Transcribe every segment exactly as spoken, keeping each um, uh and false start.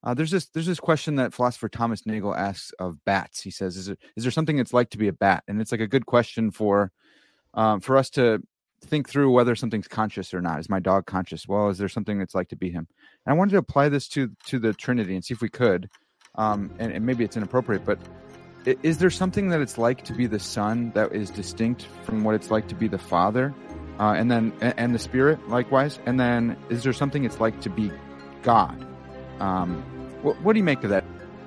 Uh, there's this there's this question that philosopher Thomas Nagel asks of bats. He says, "Is there is there something it's like to be a bat?" And it's like a good question for um, for us to think through whether something's conscious or not. Is my dog conscious? Well, is there something it's like to be him? And I wanted to apply this to to the Trinity and see if we could. Um, and, and maybe it's inappropriate, but i- is there something that it's like to be the Son that is distinct from what it's like to be the Father, uh, and then and, and the Spirit likewise? And then is there something it's like to be God? Um, what, what do you make of that?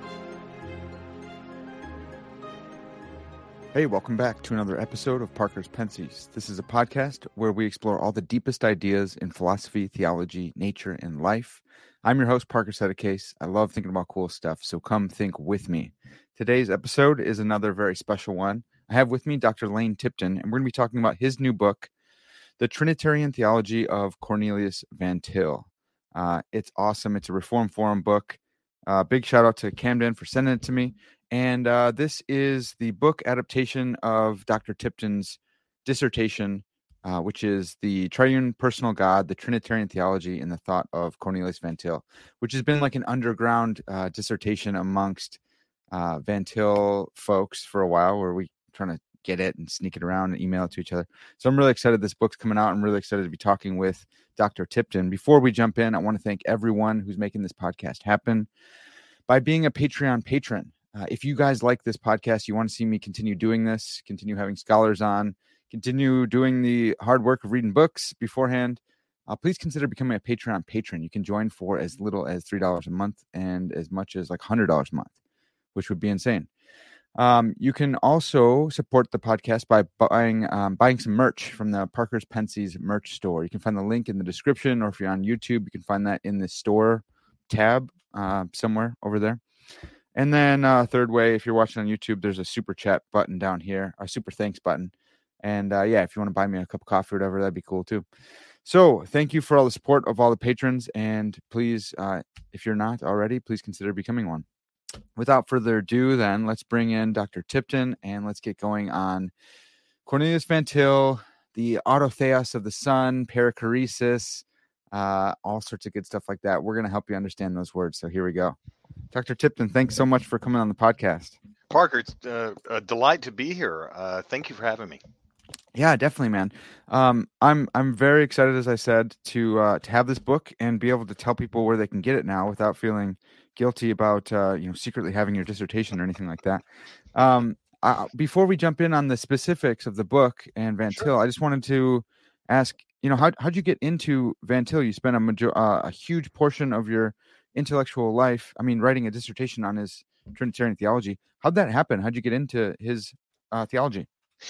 Hey, welcome back to another episode of Parker's Pensies. This is a podcast where we explore all the deepest ideas in philosophy, theology, nature, and life. I'm your host, Parker Settecase. I love thinking about cool stuff, so come think with me. Today's episode is another very special one. I have with me Doctor Lane Tipton, and we're going to be talking about his new book, The Trinitarian Theology of Cornelius Van Til. Uh, it's awesome. It's a Reform Forum book. Uh, big shout out to Camden for sending it to me. And uh, this is the book adaptation of Doctor Tipton's dissertation, uh, which is The Triune Personal God, the Trinitarian Theology in the Thought of Cornelius Van Til, which has been like an underground uh, dissertation amongst uh, Van Til folks for a while, where we trying to get it and sneak it around and email it to each other. So I'm really excited this book's coming out. I'm really excited to be talking with Doctor Tipton. Before we jump in, I want to thank everyone who's making this podcast happen by being a Patreon patron. Uh, if you guys like this podcast, you want to see me continue doing this, continue having scholars on, continue doing the hard work of reading books beforehand, uh, please consider becoming a Patreon patron. You can join for as little as three dollars a month and as much as like one hundred dollars a month, which would be insane. Um, you can also support the podcast by buying um, buying some merch from the Parker's Pensies merch store. You can find the link in the description, or if you're on YouTube, you can find that in the store tab uh, somewhere over there. And then uh, third way, if you're watching on YouTube, there's a super chat button down here, a super thanks button. And uh, yeah, if you want to buy me a cup of coffee or whatever, that'd be cool too. So thank you for all the support of all the patrons. And please, uh, if you're not already, please consider becoming one. Without further ado, then, let's bring in Doctor Tipton and let's get going on Cornelius Van Til, the autotheos of the Son, perichoresis, uh, all sorts of good stuff like that. We're going to help you understand those words. So here we go. Doctor Tipton, thanks so much for coming on the podcast. Parker, it's uh, a delight to be here. Uh, thank you for having me. Yeah, definitely, man. Um, I'm I'm very excited, as I said, to uh, to have this book and be able to tell people where they can get it now without feeling guilty about uh, you know secretly having your dissertation or anything like that. Um, uh, before we jump in on the specifics of the book and Van Til, Sure. I just wanted to ask, you know, how how'd you get into Van Til? You spent a major uh, a huge portion of your intellectual life, I mean, writing a dissertation on his Trinitarian theology. How'd that happen? How'd you get into his uh, theology?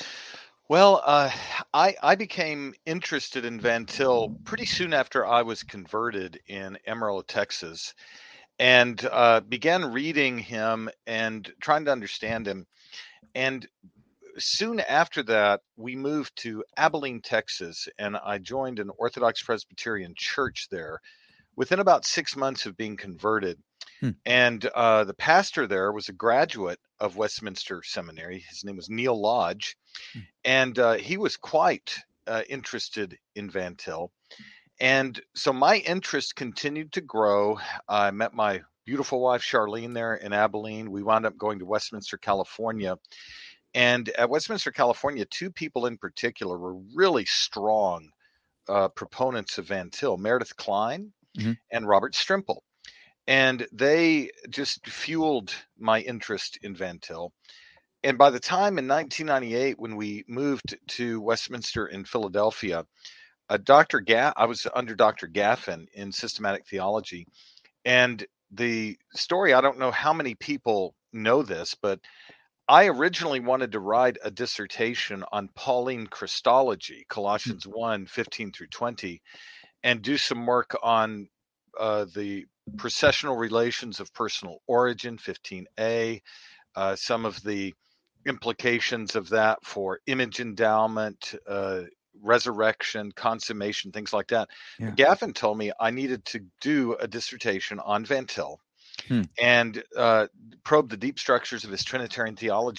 Well, uh, I, I became interested in Van Til pretty soon after I was converted in Amarillo, Texas, and uh, began reading him and trying to understand him. And soon after that, we moved to Abilene, Texas, and I joined an Orthodox Presbyterian church there within about six months of being converted. Hmm. And uh, the pastor there was a graduate of Westminster Seminary. His name was Neil Lodge. Hmm. And uh, he was quite uh, interested in Van Til. And so my interest continued to grow. I met my beautiful wife, Charlene, there in Abilene. We wound up going to Westminster, California. And at Westminster, California, two people in particular were really strong uh, proponents of Van Til, Meredith Klein Mm-hmm. and Robert Strimple. And they just fueled my interest in Van Til. And by the time in nineteen ninety-eight, when we moved to Westminster in Philadelphia, uh, Doctor Ga- I was under Doctor Gaffin in systematic theology. And the story, I don't know how many people know this, but I originally wanted to write a dissertation on Pauline Christology, Colossians one, fifteen through twenty, and do some work on uh, the processional relations of personal origin, fifteen A, uh, some of the implications of that for image endowment, uh, resurrection, consummation, things like that. Yeah. Gaffin told me I needed to do a dissertation on Van Til Hmm. and uh, probe the deep structures of his Trinitarian theology.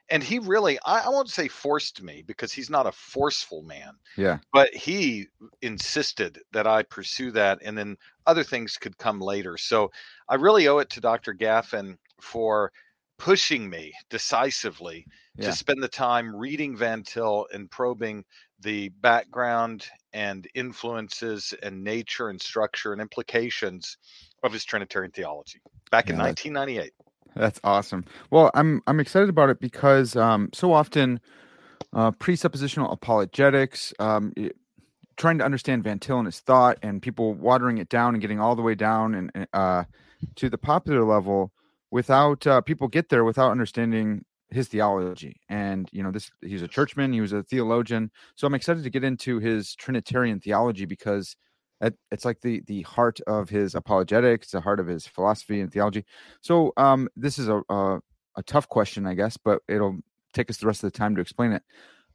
And he really, I, I won't say forced me, because he's not a forceful man, Yeah. but he insisted that I pursue that, and then other things could come later. So I really owe it to Doctor Gaffin for pushing me decisively to Yeah. spend the time reading Van Til and probing the background and influences and nature and structure and implications of his Trinitarian theology back in Yeah. That, nineteen ninety-eight. that's awesome. Well, I'm I'm excited about it because um, so often uh, presuppositional apologetics, um, it- trying to understand Van Til and his thought, and people watering it down and getting all the way down and and, uh, to the popular level without uh, people get there without understanding his theology. And you know, this he's a churchman, he was a theologian, so I'm excited to get into his Trinitarian theology because it, it's like the the heart of his apologetics, the heart of his philosophy and theology. So um, this is a, a a tough question, I guess, but it'll take us the rest of the time to explain it.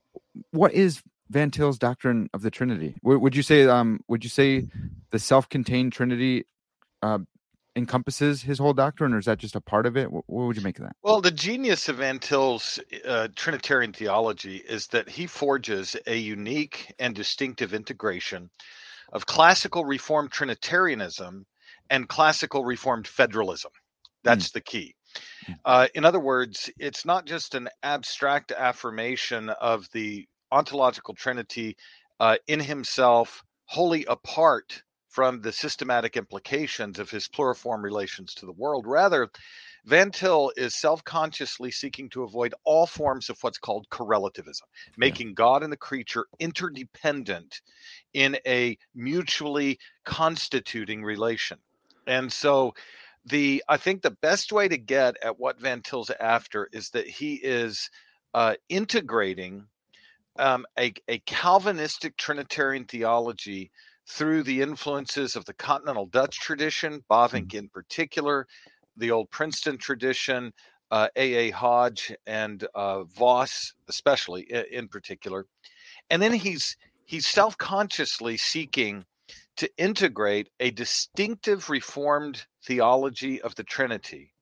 What is Van Til's doctrine of the Trinity? W- would you say um would you say the self-contained Trinity uh, encompasses his whole doctrine, or is that just a part of it? What, what would you make of that? Well, the genius of Van Til's uh, Trinitarian theology is that he forges a unique and distinctive integration of classical Reformed Trinitarianism and classical Reformed federalism. That's mm. the key. Uh, in other words, it's not just an abstract affirmation of the ontological Trinity uh, in himself, wholly apart from the systematic implications of his pluriform relations to the world. Rather, Van Til is self-consciously seeking to avoid all forms of what's called correlativism, making yeah. God and the creature interdependent in a mutually constituting relation. And so the I think the best way to get at what Van Til's after is that he is uh, integrating um, a, a Calvinistic Trinitarian theology through the influences of the continental Dutch tradition, Bavinck mm-hmm. in particular, the old Princeton tradition, uh, A A Hodge and uh, Voss especially in, in particular. And then he's he's self-consciously seeking to integrate a distinctive Reformed theology of the Trinity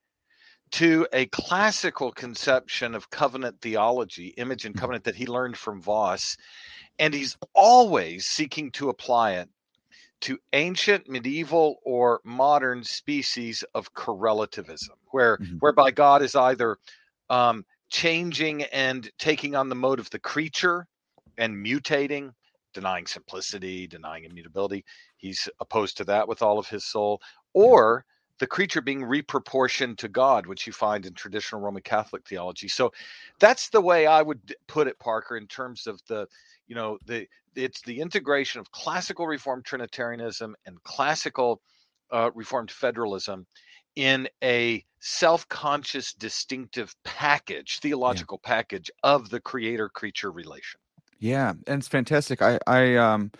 to a classical conception of covenant theology, image and covenant, that he learned from Voss. And he's always seeking to apply it to ancient, medieval, or modern species of correlativism, where mm-hmm. whereby God is either um, changing and taking on the mode of the creature and mutating, denying simplicity, denying immutability. He's opposed to that with all of his soul. Or the creature being reproportioned to God, which you find in traditional Roman Catholic theology. So that's the way I would put it, Parker, in terms of the, you know, the it's the integration of classical Reformed Trinitarianism and classical uh, Reformed federalism in a self-conscious, distinctive package, theological yeah. package of the creator-creature relation. Yeah, and it's fantastic. I I um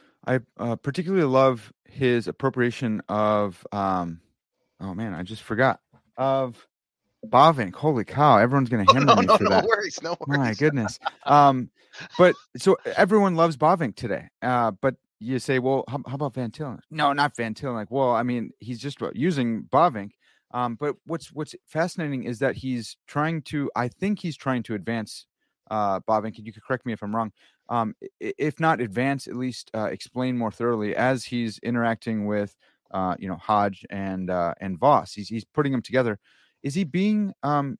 I uh, particularly love his appropriation of um oh man, I just forgot of Bavinck. Holy cow, everyone's gonna hammer oh, no, me no, for no that. Worries, no worries. My goodness. Um, but so everyone loves Bavinck today. Uh, but you say, well, how, how about Van Til? No, not Van Til. Like, well, I mean, he's just using Bavinck. Um, but what's what's fascinating is that he's trying to. I think he's trying to advance uh, Bavinck. You could correct me if I'm wrong. Um, if not advance, at least uh, explain more thoroughly as he's interacting with, uh, you know, Hodge and uh, and Voss. He's he's putting them together. Is he being um,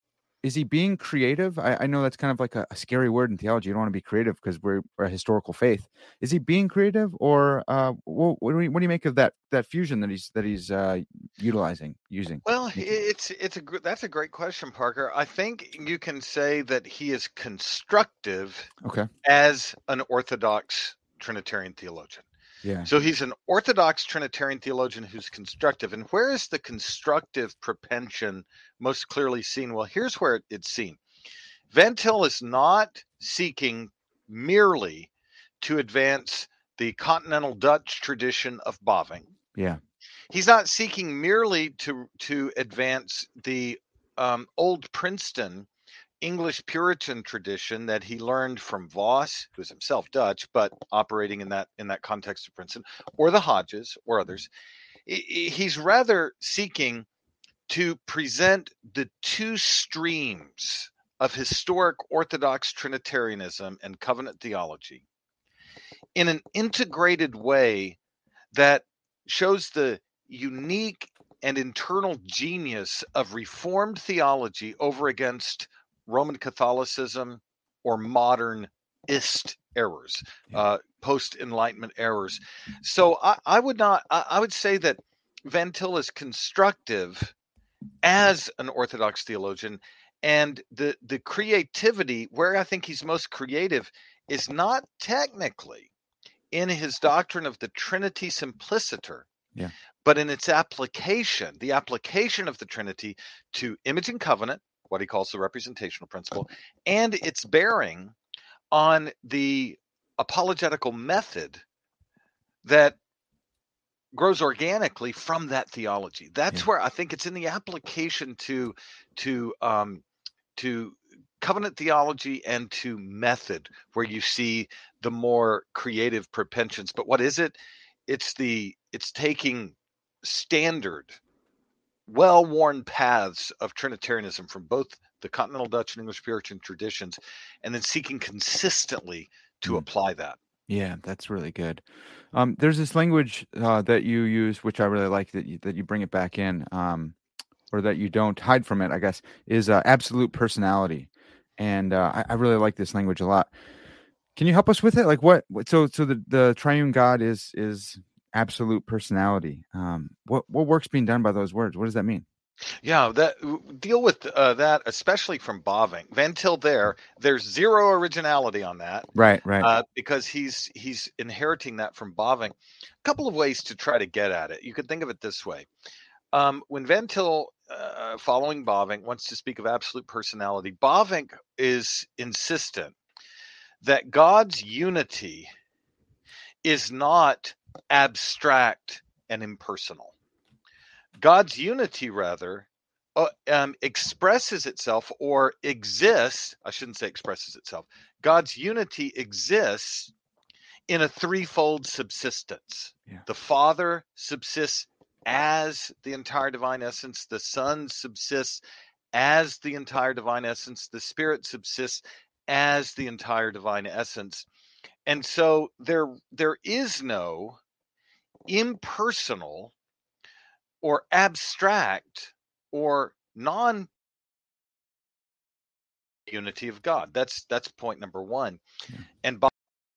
is he being creative? I, I know that's kind of like a, a scary word in theology. You don't want to be creative because we're, we're a historical faith. Is he being creative, or uh, what, what, do you, what do you make of that that fusion that he's that he's uh, utilizing using? Well, it's it's a that's a great question, Parker. I think you can say that he is constructive, okay, as an Orthodox Trinitarian theologian. Yeah. So he's an Orthodox Trinitarian theologian who's constructive. And where is the constructive propension most clearly seen? Well, here's where it's seen. Van Til is not seeking merely to advance the continental Dutch tradition of Bavinck. Yeah. He's not seeking merely to, to advance the um, old Princeton English Puritan tradition that he learned from Voss, who's himself Dutch, but operating in that in that context of Princeton, or the Hodges or others. He's rather seeking to present the two streams of historic Orthodox Trinitarianism and covenant theology in an integrated way that shows the unique and internal genius of Reformed theology over against Roman Catholicism or modernist errors, uh, post-Enlightenment errors. So I, I would not, I, I would say that Van Til is constructive as an Orthodox theologian, and the the creativity, where I think he's most creative, is not technically in his doctrine of the Trinity Simpliciter, yeah. but in its application, the application of the Trinity to image and covenant, what he calls the representational principle, and its bearing on the apologetical method that grows organically from that theology. That's Yeah. where I think it's in the application to to um, to covenant theology and to method where you see the more creative propensions. But what is it? It's the it's taking standard, well-worn paths of Trinitarianism from both the Continental Dutch and English Puritan traditions, and then seeking consistently to Mm. apply that. Yeah, that's really good. Um, there's this language uh, that you use, which I really like that you, that you bring it back in, um, or that you don't hide from it, I guess, is uh, absolute personality. And uh, I, I really like this language a lot. Can you help us with it? Like what? what so, so the, the triune God is is absolute personality. Um, what what work's being done by those words? What does that mean? Yeah, that deal with uh, that, especially from Bavinck. Van Til there, there's zero originality on that, Right, right. uh, because he's he's inheriting that from Bavinck. A couple of ways to try to get at it. You could think of it this way: um, when Van Til, uh, following Bavinck, wants to speak of absolute personality, Bavinck is insistent that God's unity is not abstract and impersonal. God's unity, rather, uh, um, expresses itself or exists. I shouldn't say expresses itself. God's unity exists in a threefold subsistence. Yeah. The Father subsists as the entire divine essence. The Son subsists as the entire divine essence. The Spirit subsists as the entire divine essence. And so there, there is no impersonal or abstract or non unity of God. That's that's point number one. Yeah. And by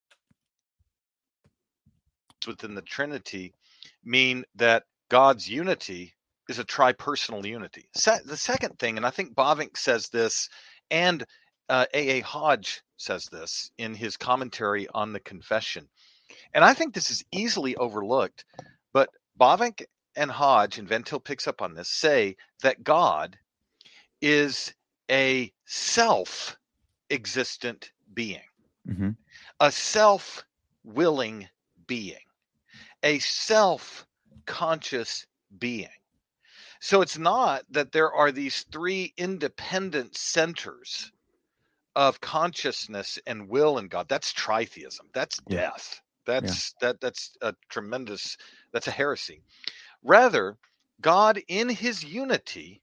within the Trinity mean that God's unity is a tripersonal unity. Se- the second thing, and I think Bavinck says this, and uh, A A. Hodge says this in his commentary on the Confession, and I think this is easily overlooked, but Bavinck and Hodge, and Van Til picks up on this, say that God is a self-existent being, Mm-hmm. a self-willing being, a self-conscious being. So it's not that there are these three independent centers of consciousness and will in God. That's tritheism. That's Yeah. death. That's yeah. that that's a tremendous, that's a heresy. Rather, God in his unity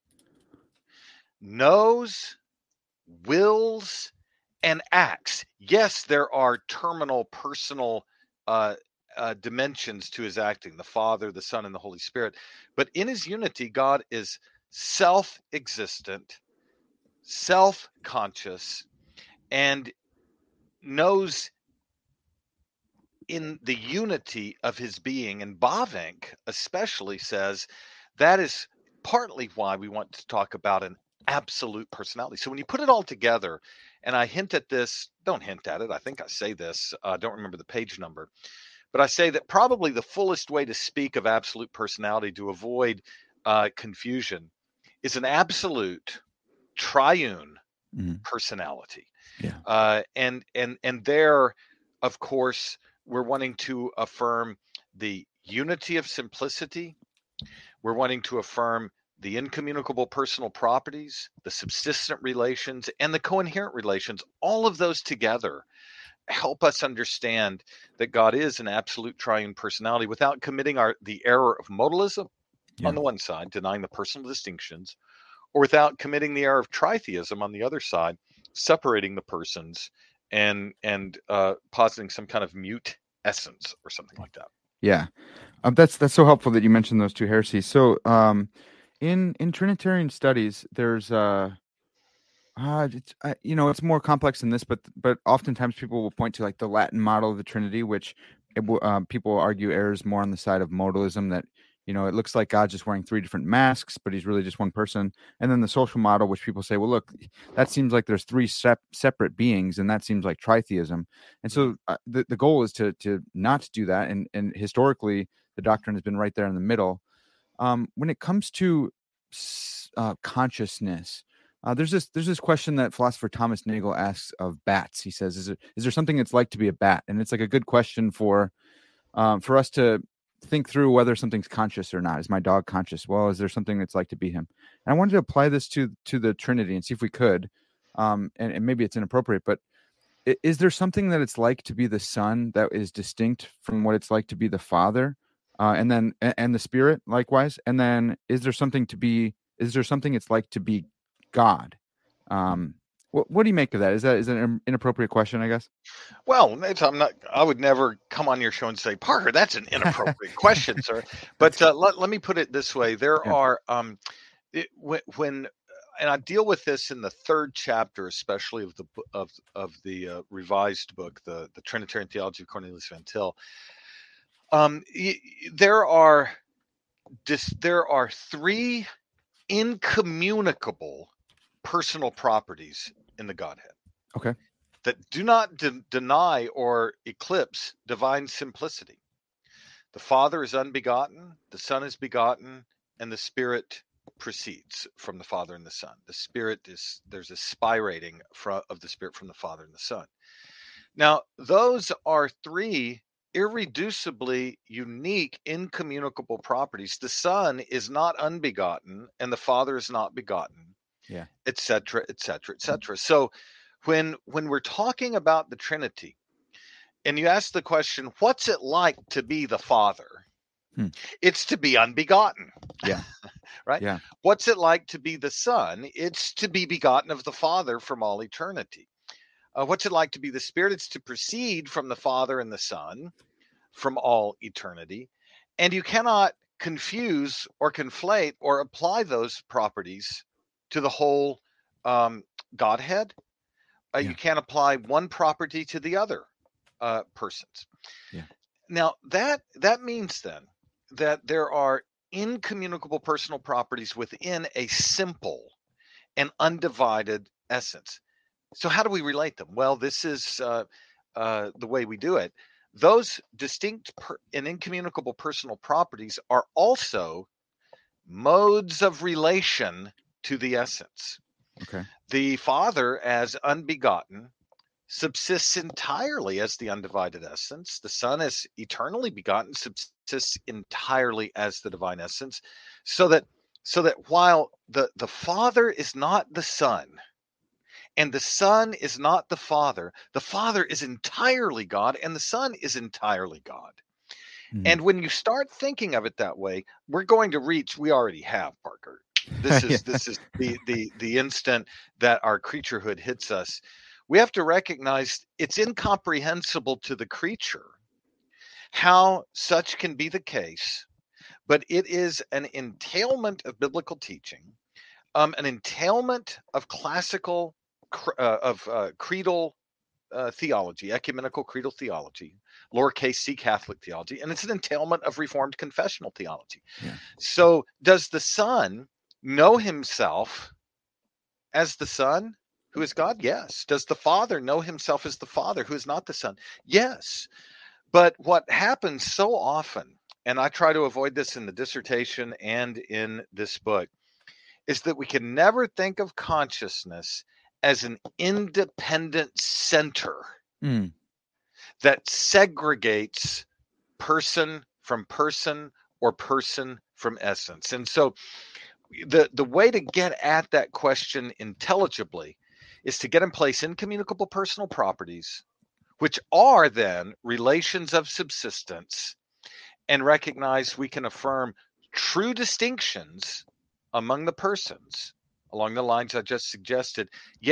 knows, wills, and acts. Yes, there are terminal personal uh, uh, dimensions to his acting, the Father, the Son, and the Holy Spirit. But in his unity, God is self-existent, self-conscious, and knows in the unity of his being. And Bavinck especially says that is partly why we want to talk about an absolute personality. So when you put it all together, and I hint at this, don't hint at it, I think I say this, I uh, don't remember the page number, but I say that probably the fullest way to speak of absolute personality to avoid uh, confusion is an absolute triune mm-hmm. personality. Yeah. Uh, and and and there, of course, we're wanting to affirm the unity of simplicity. We're wanting to affirm the incommunicable personal properties, the subsistent relations, and the coinherent relations. All of those together help us understand that God is an absolute triune personality without committing our the error of modalism yeah. on the one side, denying the personal distinctions, or without committing the error of tritheism on the other side, separating the persons and and uh, positing some kind of mute essence or something like that. Yeah, um, that's that's so helpful that you mentioned those two heresies. So, um, in in Trinitarian studies, there's uh, uh it's uh, you know, it's more complex than this, but but oftentimes people will point to like the Latin model of the Trinity, which it, will, um, people argue errs more on the side of modalism. That you know, it looks like God's just wearing three different masks, but he's really just one person. And then the social model, which people say, well, look, that seems like there's three sep- separate beings, and that seems like tritheism. And so uh, the the goal is to to not do that. And and historically, the doctrine has been right there in the middle. Um, when it comes to uh, consciousness, uh, there's this there's this question that philosopher Thomas Nagel asks of bats. He says, "Is it is there something it's like to be a bat?" And it's like a good question for um, for us to think through whether something's conscious or not. Is my dog conscious? Well, is there something it's like to be him? And I wanted to apply this to to the Trinity and see if we could. Um, and, and maybe it's inappropriate, but is there something that it's like to be the Son that is distinct from what it's like to be the Father, uh, and then and the Spirit likewise? And then is there something to be? Is there something it's like to be God? Um, what what do you make of that? Is that is that an inappropriate question? I guess. Well, it's, I'm not. I would never come on your show and say, Parker, that's an inappropriate question, sir. But uh, let let me put it this way: there Yeah. are um, it, when, when and I deal with this in the third chapter, especially of the of of the uh, revised book, the the Trinitarian Theology of Cornelius Van Til. Um, y- there are dis, there are three incommunicable personal properties in the Godhead. Okay. That do not de- deny or eclipse divine simplicity. The Father is unbegotten, the Son is begotten, and the Spirit proceeds from the Father and the Son. The Spirit is, there's a spirating from, of the Spirit from the Father and the Son. Now, those are three irreducibly unique, incommunicable properties. The Son is not unbegotten, and the Father is not begotten, yeah, et cetera, et cetera, et cetera. So when when we're talking about the Trinity, and you ask the question, what's it like to be the Father? Hmm. It's to be unbegotten. Yeah. Right? Yeah. What's it like to be the Son? It's to be begotten of the Father from all eternity. Uh, what's it like to be the Spirit? It's to proceed from the Father and the Son from all eternity. And you cannot confuse or conflate or apply those properties to the whole um, Godhead. Uh, Yeah. You can't apply one property to the other uh, persons. Yeah. Now that that means then that there are incommunicable personal properties within a simple and undivided essence. So how do we relate them? Well, this is uh, uh, the way we do it. Those distinct per- and incommunicable personal properties are also modes of relation to the essence. Okay. The Father, as unbegotten, subsists entirely as the undivided essence. The Son, as eternally begotten, subsists entirely as the divine essence. So that so that while the, the Father is not the Son, and the Son is not the Father, the Father is entirely God, and the Son is entirely God. Mhm. And when you start thinking of it that way, we're going to reach, we already have, Parker. This is Yeah. this is the the the instant that our creaturehood hits us. We have to recognize it's incomprehensible to the creature how such can be the case, but it is an entailment of biblical teaching, um, an entailment of classical uh, of uh, creedal uh, theology, ecumenical creedal theology, lowercase c Catholic theology, and it's an entailment of Reformed confessional theology. Yeah. So, does the Son know himself as the Son, who is God? Yes. Does the Father know himself as the Father, who is not the Son? Yes. But what happens so often, and I try to avoid this in the dissertation and in this book, is that we can never think of consciousness as an independent center Mm. that segregates person from person or person from essence. And so the the way to get at that question intelligibly is to get in place incommunicable personal properties, which are then relations of subsistence, and recognize we can affirm true distinctions among the persons along the lines I just suggested, yet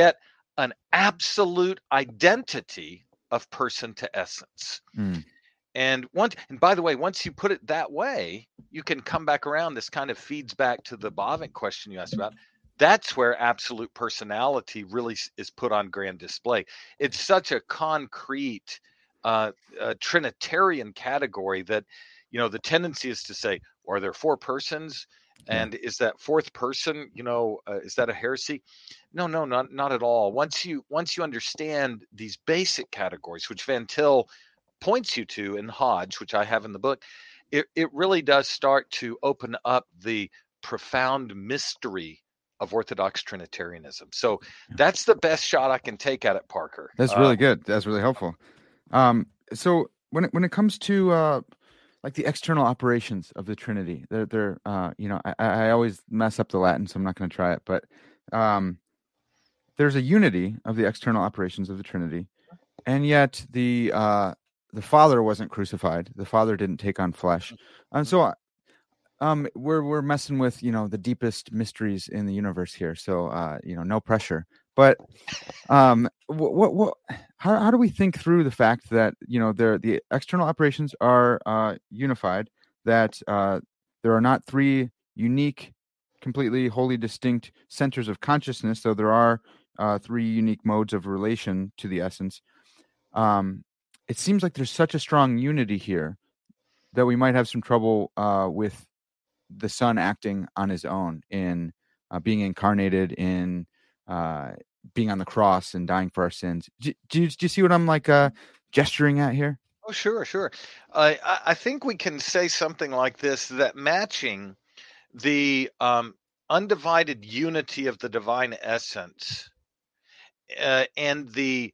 an absolute identity of person to essence. Mm. And once, and by the way, once you put it that way, you can come back around. This kind of feeds back to the Bavinck question you asked about. That's where absolute personality really is put on grand display. It's such a concrete uh, uh, Trinitarian category that, you know, the tendency is to say, are there four persons? And yeah. Is that fourth person, you know, uh, is that a heresy? No, no, not not at all. Once you once you understand these basic categories, which Van Til points you to in Hodge, which I have in the book, it, it really does start to open up the profound mystery of Orthodox Trinitarianism. So yeah. That's the best shot I can take at it, Parker. That's really uh, good. That's really helpful. Um, so when it, when it comes to uh, like the external operations of the Trinity, they're they're uh, you know I, I always mess up the Latin, so I'm not going to try it. But um, there's a unity of the external operations of the Trinity, and yet the uh, the Father wasn't crucified. The Father didn't take on flesh, and so um, we're we're messing with you know the deepest mysteries in the universe here. So uh, you know, no pressure. But um, what what, what how how do we think through the fact that you know there the external operations are uh, unified, that uh, there are not three unique, completely wholly distinct centers of consciousness, though there are uh, three unique modes of relation to the essence. Um, it seems like there's such a strong unity here that we might have some trouble uh, with the Son acting on his own in uh, being incarnated, in uh, being on the cross and dying for our sins. Do, do, do you see what I'm like uh, gesturing at here? Oh, sure, sure. Uh, I, I think we can say something like this, that matching the um, undivided unity of the divine essence uh, and the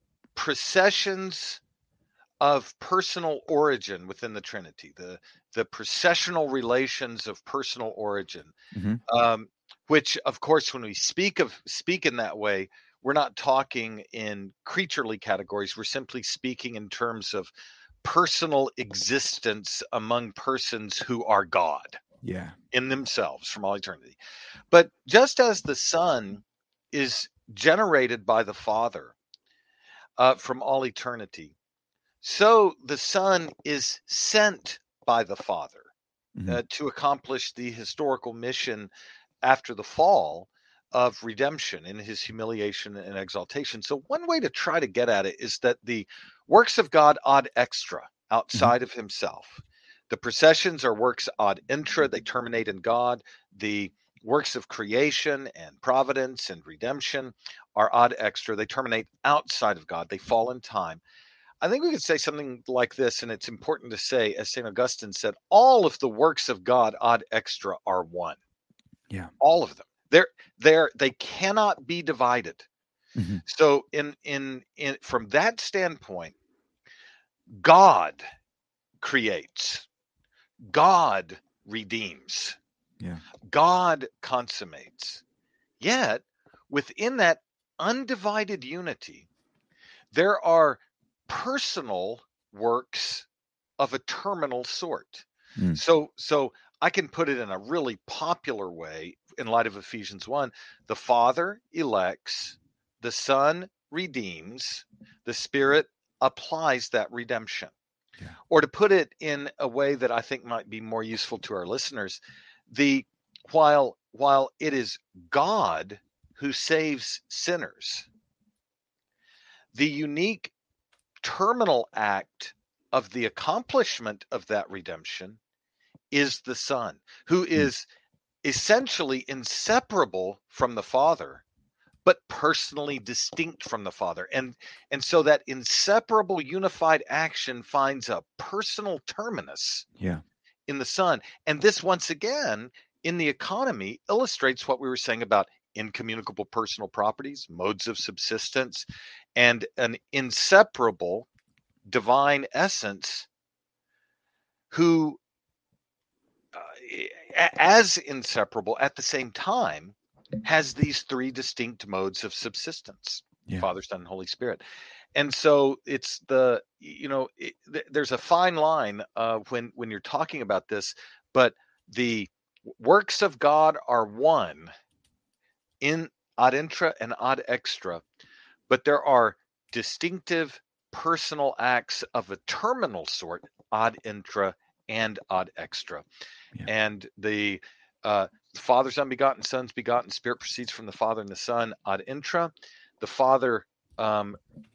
processions of personal origin within the Trinity, the the processional relations of personal origin, mm-hmm. um, which, of course, when we speak of speak in that way, we're not talking in creaturely categories. We're simply speaking in terms of personal existence among persons who are God, yeah, in themselves from all eternity. But just as the Son is generated by the Father uh, from all eternity, so the Son is sent by the Father mm-hmm. uh, to accomplish the historical mission after the fall of redemption in his humiliation and exaltation. So one way to try to get at it is that the works of God ad extra, outside mm-hmm. of himself. The processions are works ad intra, they terminate in God. The works of creation and providence and redemption are ad extra, they terminate outside of God, they fall in time. I think we could say something like this, and it's important to say, as Saint Augustine said, all of the works of God ad extra are one. Yeah. All of them. They're they're they cannot be divided. Mm-hmm. So in in in from that standpoint, God creates, God redeems, yeah. God consummates. Yet within that undivided unity, there are personal works of a terminal sort. Mm. So, so I can put it in a really popular way in light of Ephesians one. The Father elects, the Son redeems, the Spirit applies that redemption. Yeah. Or to put it in a way that I think might be more useful to our listeners, the while while it is God who saves sinners, the unique terminal act of the accomplishment of that redemption is the Son, who is essentially inseparable from the Father, but personally distinct from the Father. And, and so that inseparable unified action finds a personal terminus yeah. in the Son. And this, once again, in the economy, illustrates what we were saying about incommunicable personal properties, modes of subsistence, and an inseparable divine essence who, uh, as inseparable at the same time, has these three distinct modes of subsistence, yeah. Father, Son, and Holy Spirit. And so it's the, you know, it, th- there's a fine line uh, when, when you're talking about this, but the works of God are one in ad intra and ad extra, but there are distinctive personal acts of a terminal sort, ad intra and ad extra. Yeah. And the uh, Father's unbegotten, Son's begotten, Spirit proceeds from the Father and the Son, ad intra. The Father um,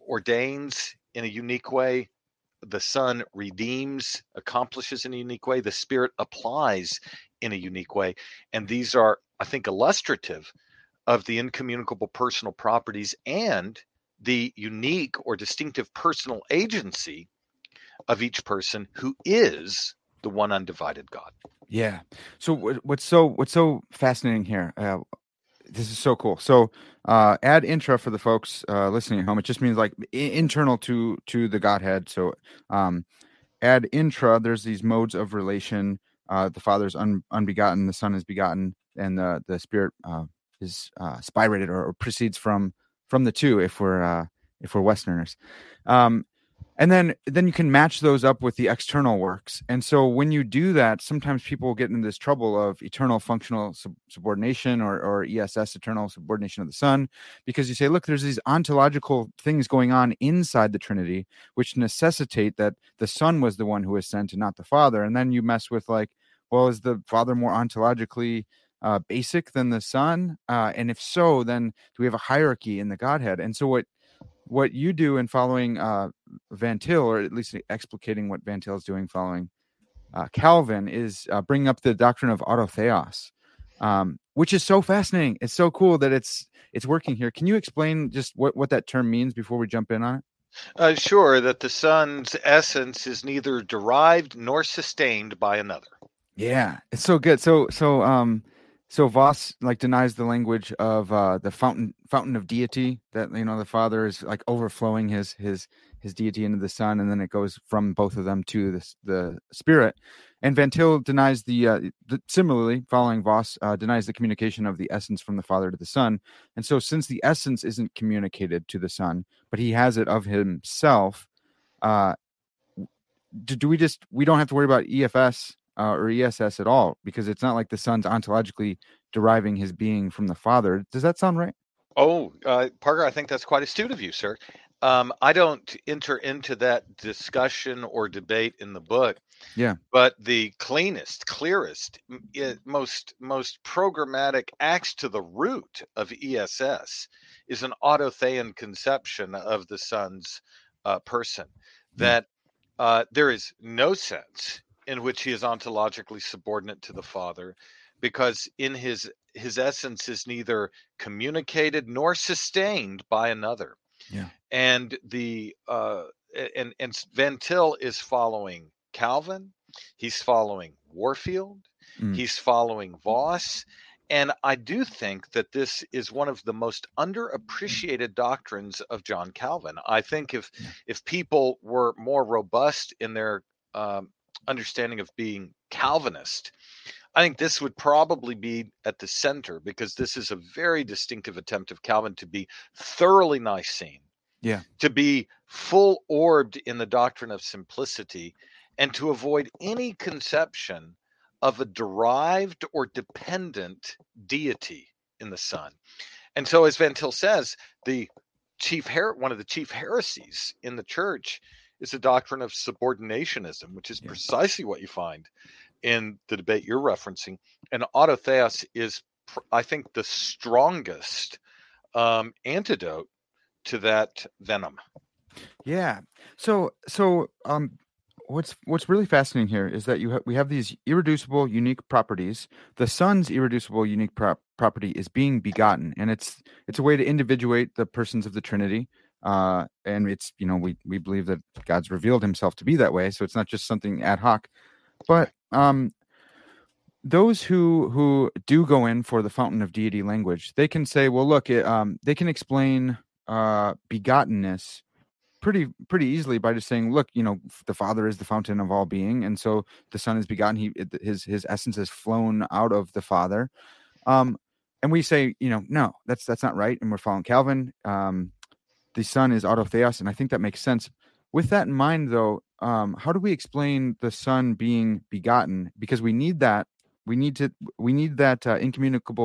ordains in a unique way. The Son redeems, accomplishes in a unique way. The Spirit applies in a unique way. And these are, I think, illustrative of the incommunicable personal properties and the unique or distinctive personal agency of each person who is the one undivided God. Yeah. So what's so what's so fascinating here? Uh, this is so cool. So uh, ad intra for the folks uh, listening at home. It just means like I- internal to to the Godhead. So um, ad intra, there's these modes of relation. Uh, the Father's un, unbegotten, the Son is begotten, and the the Spirit uh, is uh, spirated or, or proceeds from from the two. If we're uh, if we're Westerners, um, and then then you can match those up with the external works. And so when you do that, sometimes people get into this trouble of eternal functional sub- subordination or, or E S S, eternal subordination of the Son, because you say, look, there's these ontological things going on inside the Trinity, which necessitate that the Son was the one who was sent and not the Father. And then you mess with like, well, is the Father more ontologically uh, basic than the Son? Uh, and if so, then do we have a hierarchy in the Godhead? And so what what you do in following uh, Van Til, or at least explicating what Van Til is doing following uh, Calvin, is uh, bringing up the doctrine of autotheos, um, which is so fascinating. It's so cool that it's it's working here. Can you explain just what, what that term means before we jump in on it? Uh, sure, that the Son's essence is neither derived nor sustained by another. Yeah, it's so good. So so um so Voss like denies the language of uh the fountain fountain of deity, that you know the Father is like overflowing his his his deity into the Son, and then it goes from both of them to the the Spirit. And Van Til denies the, uh, the similarly following Voss uh, denies the communication of the essence from the Father to the Son. And so since the essence isn't communicated to the Son, but he has it of himself, uh do, do we just we don't have to worry about E F S uh, or E S S at all, because it's not like the Son's ontologically deriving his being from the Father. Does that sound right? Oh, uh, Parker, I think that's quite astute of you, sir. Um, I don't enter into that discussion or debate in the book. Yeah. But the cleanest, clearest, most most programmatic axe to the root of E S S is an autothean conception of the Son's uh, person. That uh, there is no sense in which he is ontologically subordinate to the Father, because in his his essence is neither communicated nor sustained by another. Yeah. And the uh, and and Van Til is following Calvin. He's following Warfield. Mm. He's following Voss. And I do think that this is one of the most underappreciated doctrines of John Calvin. I think if Yeah. if people were more robust in their um, understanding of being Calvinist, I think this would probably be at the center, because this is a very distinctive attempt of Calvin to be thoroughly Nicene, Yeah. to be full orbed in the doctrine of simplicity, and to avoid any conception of a derived or dependent deity in the Son. And so, as Van Til says, the chief her- one of the chief heresies in the church is the doctrine of subordinationism, which is Yeah. precisely what you find in the debate you're referencing. And autotheos is, I think, the strongest um, antidote to that venom. Yeah. So so um what's what's really fascinating here is that you ha- we have these irreducible unique properties. The Son's irreducible unique prop- property is being begotten, and it's it's a way to individuate the persons of the Trinity. Uh and it's, you know, we we believe that God's revealed himself to be that way, so it's not just something ad hoc. But um those who who do go in for the fountain of deity language, they can say, well, look, it, um they can explain uh begottenness pretty pretty easily by just saying, look, you know, the Father is the fountain of all being, and so the Son is begotten. He his his essence has flown out of the Father. Um, and we say, you know, no, that's that's not right, and we're following Calvin. Um, the Son is autotheos, and I think that makes sense. With that in mind, though, um, how do we explain the Son being begotten? Because we need that. We need to. We need that uh, incommunicable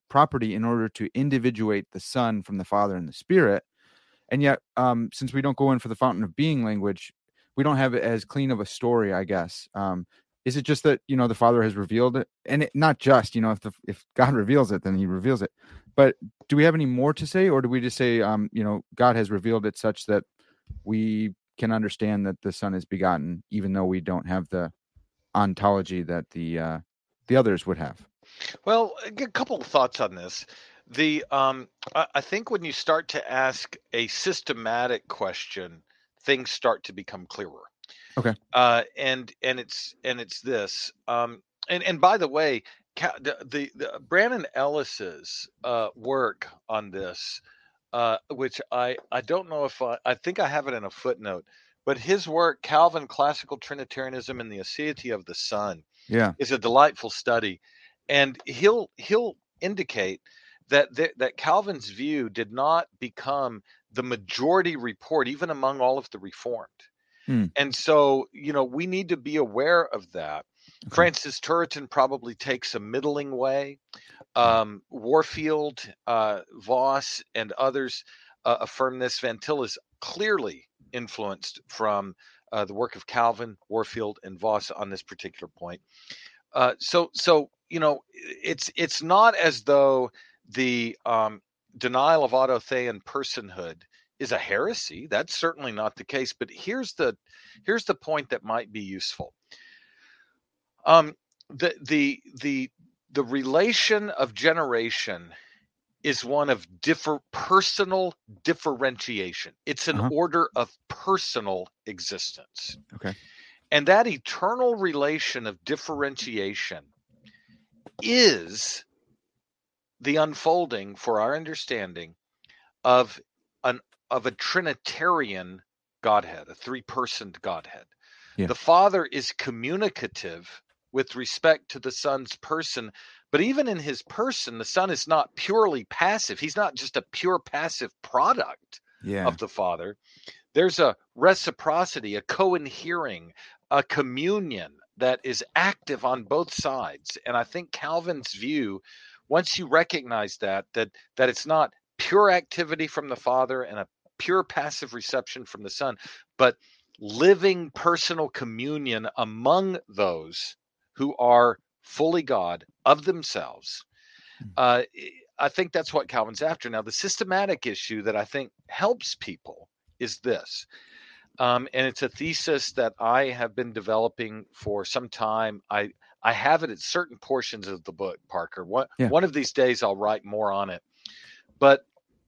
property in order to individuate the Son from the Father and the Spirit. And yet, um, since we don't go in for the fountain of being language, we don't have it as clean of a story, I guess. Um, is it just that, you know, the Father has revealed it? And it, not just, you know, if the, if God reveals it, then he reveals it. But do we have any more to say, or do we just say, um, you know, God has revealed it such that we can understand that the Son is begotten, even though we don't have the ontology that the uh, the others would have? Well, a g- couple of thoughts on this. The um, I, I think when you start to ask a systematic question, things start to become clearer. Okay. Uh, and and it's and it's this. Um, and and by the way, Ca- the, the, the Brandon Ellis's uh, work on this, uh, which I I don't know if I I think I have it in a footnote, but his work, Calvin, Classical Trinitarianism, and the Aseity of the Son, Yeah. is a delightful study, and he'll he'll indicate that th- that Calvin's view did not become the majority report even among all of the Reformed. Hmm. And so, you know, we need to be aware of that. Okay. Francis Turretin probably takes a middling way. Um, Warfield, uh, Voss, and others uh, affirm this. Van Til is clearly influenced from uh, the work of Calvin, Warfield, and Voss on this particular point. Uh, so, so you know, it's it's not as though the um, denial of autothean personhood is a heresy. That's certainly not the case. But here's the here's the point that might be useful. Um, the the the the relation of generation is one of differ personal differentiation. It's an Uh-huh. order of personal existence. Okay. And that eternal relation of differentiation is the unfolding for our understanding of an of a Trinitarian Godhead, a three-personed Godhead. Yeah. The Father is communicative with respect to the Son's person, but even in his person, the Son is not purely passive. He's not just a pure passive product Yeah. of the Father. There's a reciprocity, a co-inhering, a communion that is active on both sides. And I think Calvin's view, once you recognize that, that that it's not pure activity from the Father and a pure passive reception from the Son, but living personal communion among those who are fully God of themselves. Uh, I think that's what Calvin's after. Now, the systematic issue that I think helps people is this. Um, and it's a thesis that I have been developing for some time. I I have it at certain portions of the book, Parker. One, Yeah. one of these days I'll write more on it. But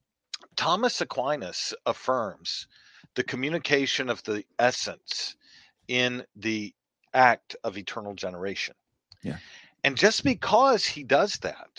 Thomas Aquinas affirms the communication of the essence in the act of eternal generation. Yeah. And just because he does that,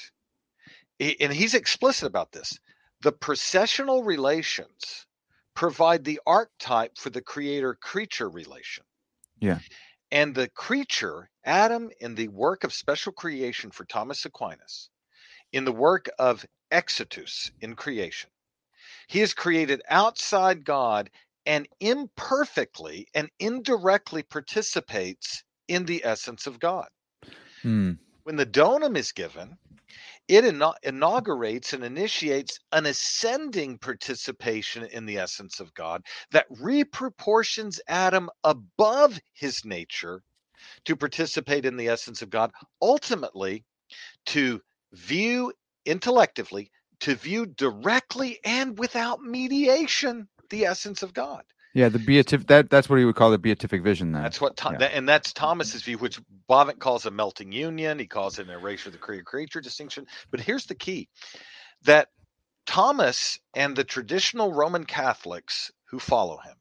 and he's explicit about this, the processional relations provide the archetype for the creator-creature relation. Yeah. And the creature, Adam, in the work of special creation for Thomas Aquinas, in the work of exitus in creation, he is created outside God and imperfectly and indirectly participates in the essence of God. Hmm. When the donum is given, it inaugurates and initiates an ascending participation in the essence of God that reproportions Adam above his nature to participate in the essence of God, ultimately to view intelectively, to view directly and without mediation the essence of God. Yeah, the beatific, that that's what he would call the beatific vision then. That's what, yeah. and that's Thomas's view, which Bavinck calls a melting union. He calls it an erasure of the creator-creature distinction. But here's the key, that Thomas and the traditional Roman Catholics who follow him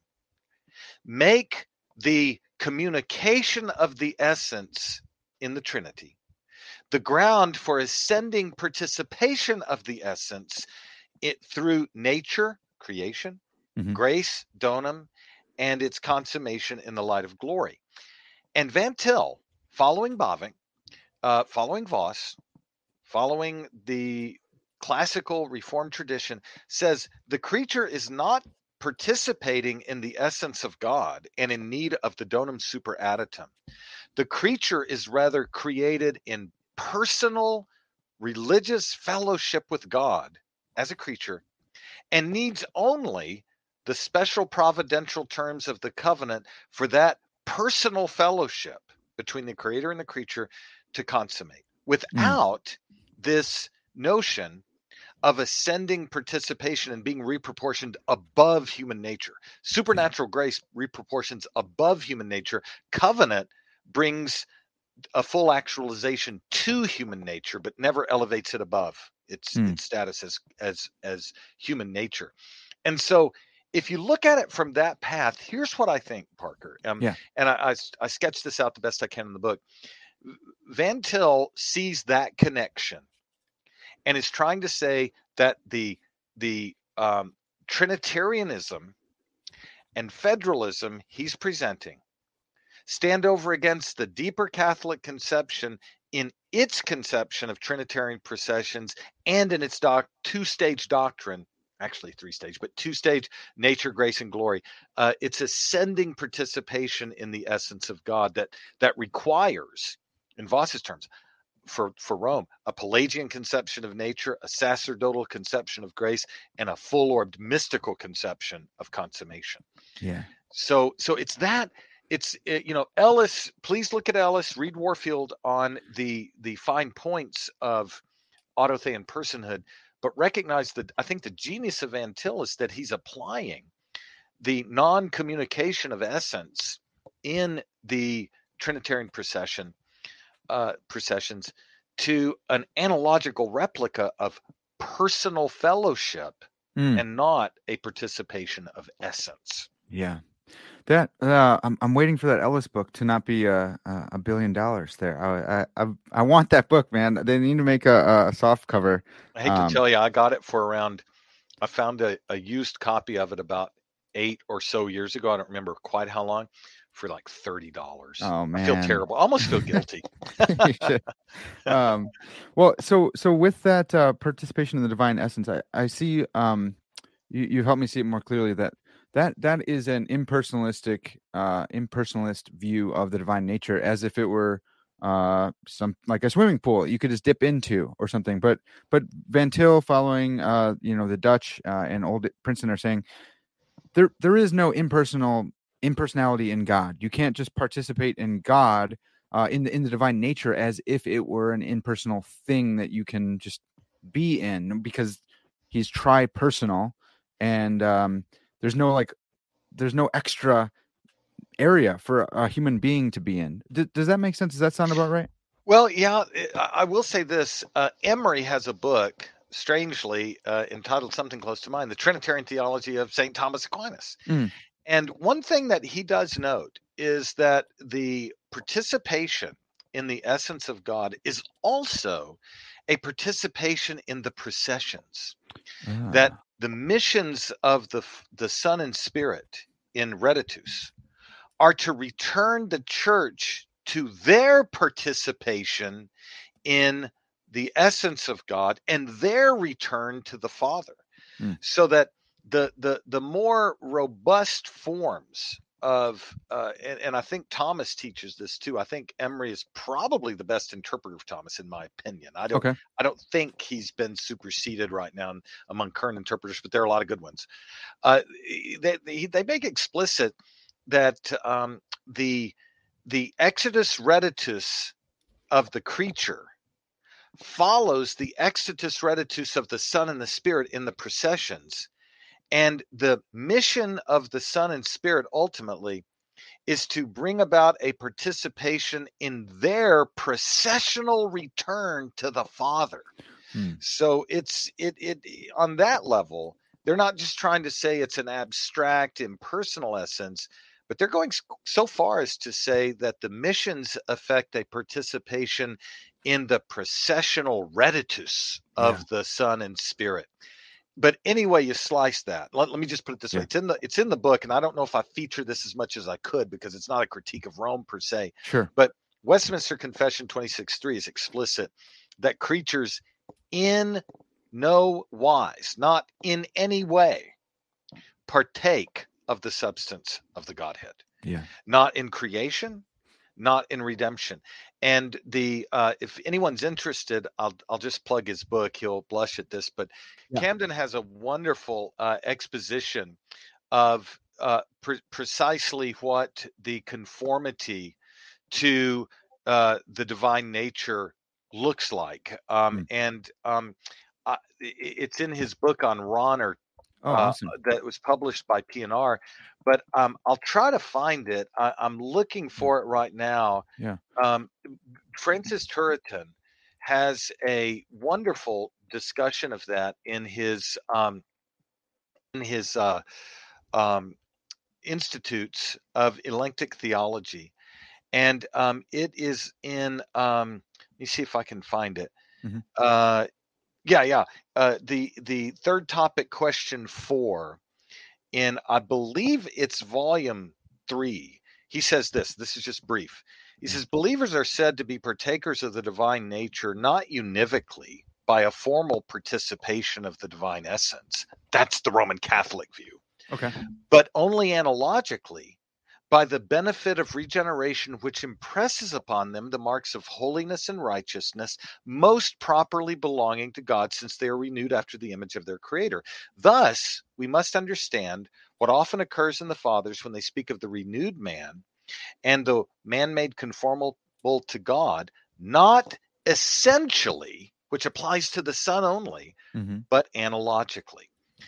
make the communication of the essence in the Trinity the ground for ascending participation of the essence it through nature, creation, Mhm. grace, donum, and its consummation in the light of glory. And Van Til, following Bavinck, uh, following Voss, following the classical Reformed tradition, says the creature is not participating in the essence of God and in need of the donum superadditum. The creature is rather created in personal religious fellowship with God as a creature and needs only the special providential terms of the covenant for that personal fellowship between the creator and the creature to consummate, without mm. this notion of ascending participation and being reproportioned above human nature. Supernatural yeah. grace reproportions above human nature. Covenant brings a full actualization to human nature, but never elevates it above its mm. its status as as as human nature. And so, if you look at it from that path, here's what I think, Parker. Um, yeah. And I, I I sketched this out the best I can in the book. Van Til sees that connection and is trying to say that the the um, Trinitarianism and federalism he's presenting stand over against the deeper Catholic conception in its conception of Trinitarian processions and in its doc- two-stage doctrine, actually three-stage, but two-stage nature, grace, and glory. Uh, it's ascending participation in the essence of God that that requires, in Voss's terms, for, for Rome, a Pelagian conception of nature, a sacerdotal conception of grace, and a full-orbed mystical conception of consummation. Yeah. So, so it's that. It's, you know, Ellis, please look at Ellis, read Warfield on the the fine points of autothean personhood, but recognize that I think the genius of Van Til is that he's applying the non-communication of essence in the Trinitarian procession uh, processions to an analogical replica of personal fellowship mm. and not a participation of essence. Yeah. That uh, I'm I'm waiting for that Ellis book to not be a a billion dollars. There, I I I want that book, man. They need to make a, a soft cover. I hate um, to tell you, I got it for around. I found a, a used copy of it about eight or so years ago. I don't remember quite how long, for like thirty dollars. Oh man, I feel terrible. I almost feel guilty. um, well, so so with that uh, participation in the divine essence, I I see. Um, you you helped me see it more clearly that. That that is an impersonalistic, uh, impersonalist view of the divine nature, as if it were uh, some like a swimming pool you could just dip into or something. But but Van Til, following uh, you know the Dutch uh, and Old Princeton, are saying there there is no impersonal impersonality in God. You can't just participate in God uh, in the in the divine nature as if it were an impersonal thing that you can just be in, because He's tri-personal and um, There's no like, there's no extra area for a human being to be in. D- does that make sense? Does that sound about right? Well, yeah, I will say this. Uh, Emery has a book, strangely, uh, entitled something close to mine, The Trinitarian Theology of Saint Thomas Aquinas. Mm. And one thing that he does note is that the participation in the essence of God is also a participation in the processions. Ah. That the missions of the the Son and Spirit in Reditus are to return the church to their participation in the essence of God and their return to the Father. Mm. So that the the the more robust forms of uh, and, and I think Thomas teaches this too. I think Emery is probably the best interpreter of Thomas, in my opinion. I don't okay. I don't think he's been superseded right now among current interpreters, but there are a lot of good ones. Uh, they, they they make explicit that um, the the Exodus Reditus of the creature follows the Exodus Reditus of the Son and the Spirit in the processions. And the mission of the Son and Spirit ultimately is to bring about a participation in their processional return to the Father. Hmm. So it's it it on that level, they're not just trying to say it's an abstract, impersonal essence, but they're going so far as to say that the missions affect a participation in the processional reditus of yeah. the Son and Spirit. But anyway, you slice that. Let, let me just put it this yeah. way: it's in the it's in the book, and I don't know if I feature this as much as I could because it's not a critique of Rome per se. Sure. But Westminster Confession twenty-six three is explicit that creatures in no wise, not in any way, partake of the substance of the Godhead. Yeah. Not in creation, not in redemption. And the uh, if anyone's interested, I'll I'll just plug his book. He'll blush at this, but Yeah. Camden has a wonderful uh, exposition of uh, pre- precisely what the conformity to uh, the divine nature looks like. Um, Mm. and um, uh, it's in his book on Ronner Oh, uh, awesome. that was published by P N R. But um, I'll try to find it. I, I'm looking for it right now. Yeah. Um, Francis Turretin has a wonderful discussion of that in his um, in his uh, um, Institutes of Elenctic Theology, and um, it is in. Um, let me see if I can find it. Mm-hmm. Uh, yeah, yeah. Uh, the the third topic, question four, in I believe it's volume three. He says this. This is just brief. He Yeah. says believers are said to be partakers of the divine nature, not univocally by a formal participation of the divine essence. That's the Roman Catholic view. Okay. But only analogically by the benefit of regeneration, which impresses upon them the marks of holiness and righteousness, most properly belonging to God, since they are renewed after the image of their Creator. Thus, we must understand what often occurs in the Fathers when they speak of the renewed man and the man made conformable to God, not essentially, which applies to the Son only, Mm-hmm. but analogically.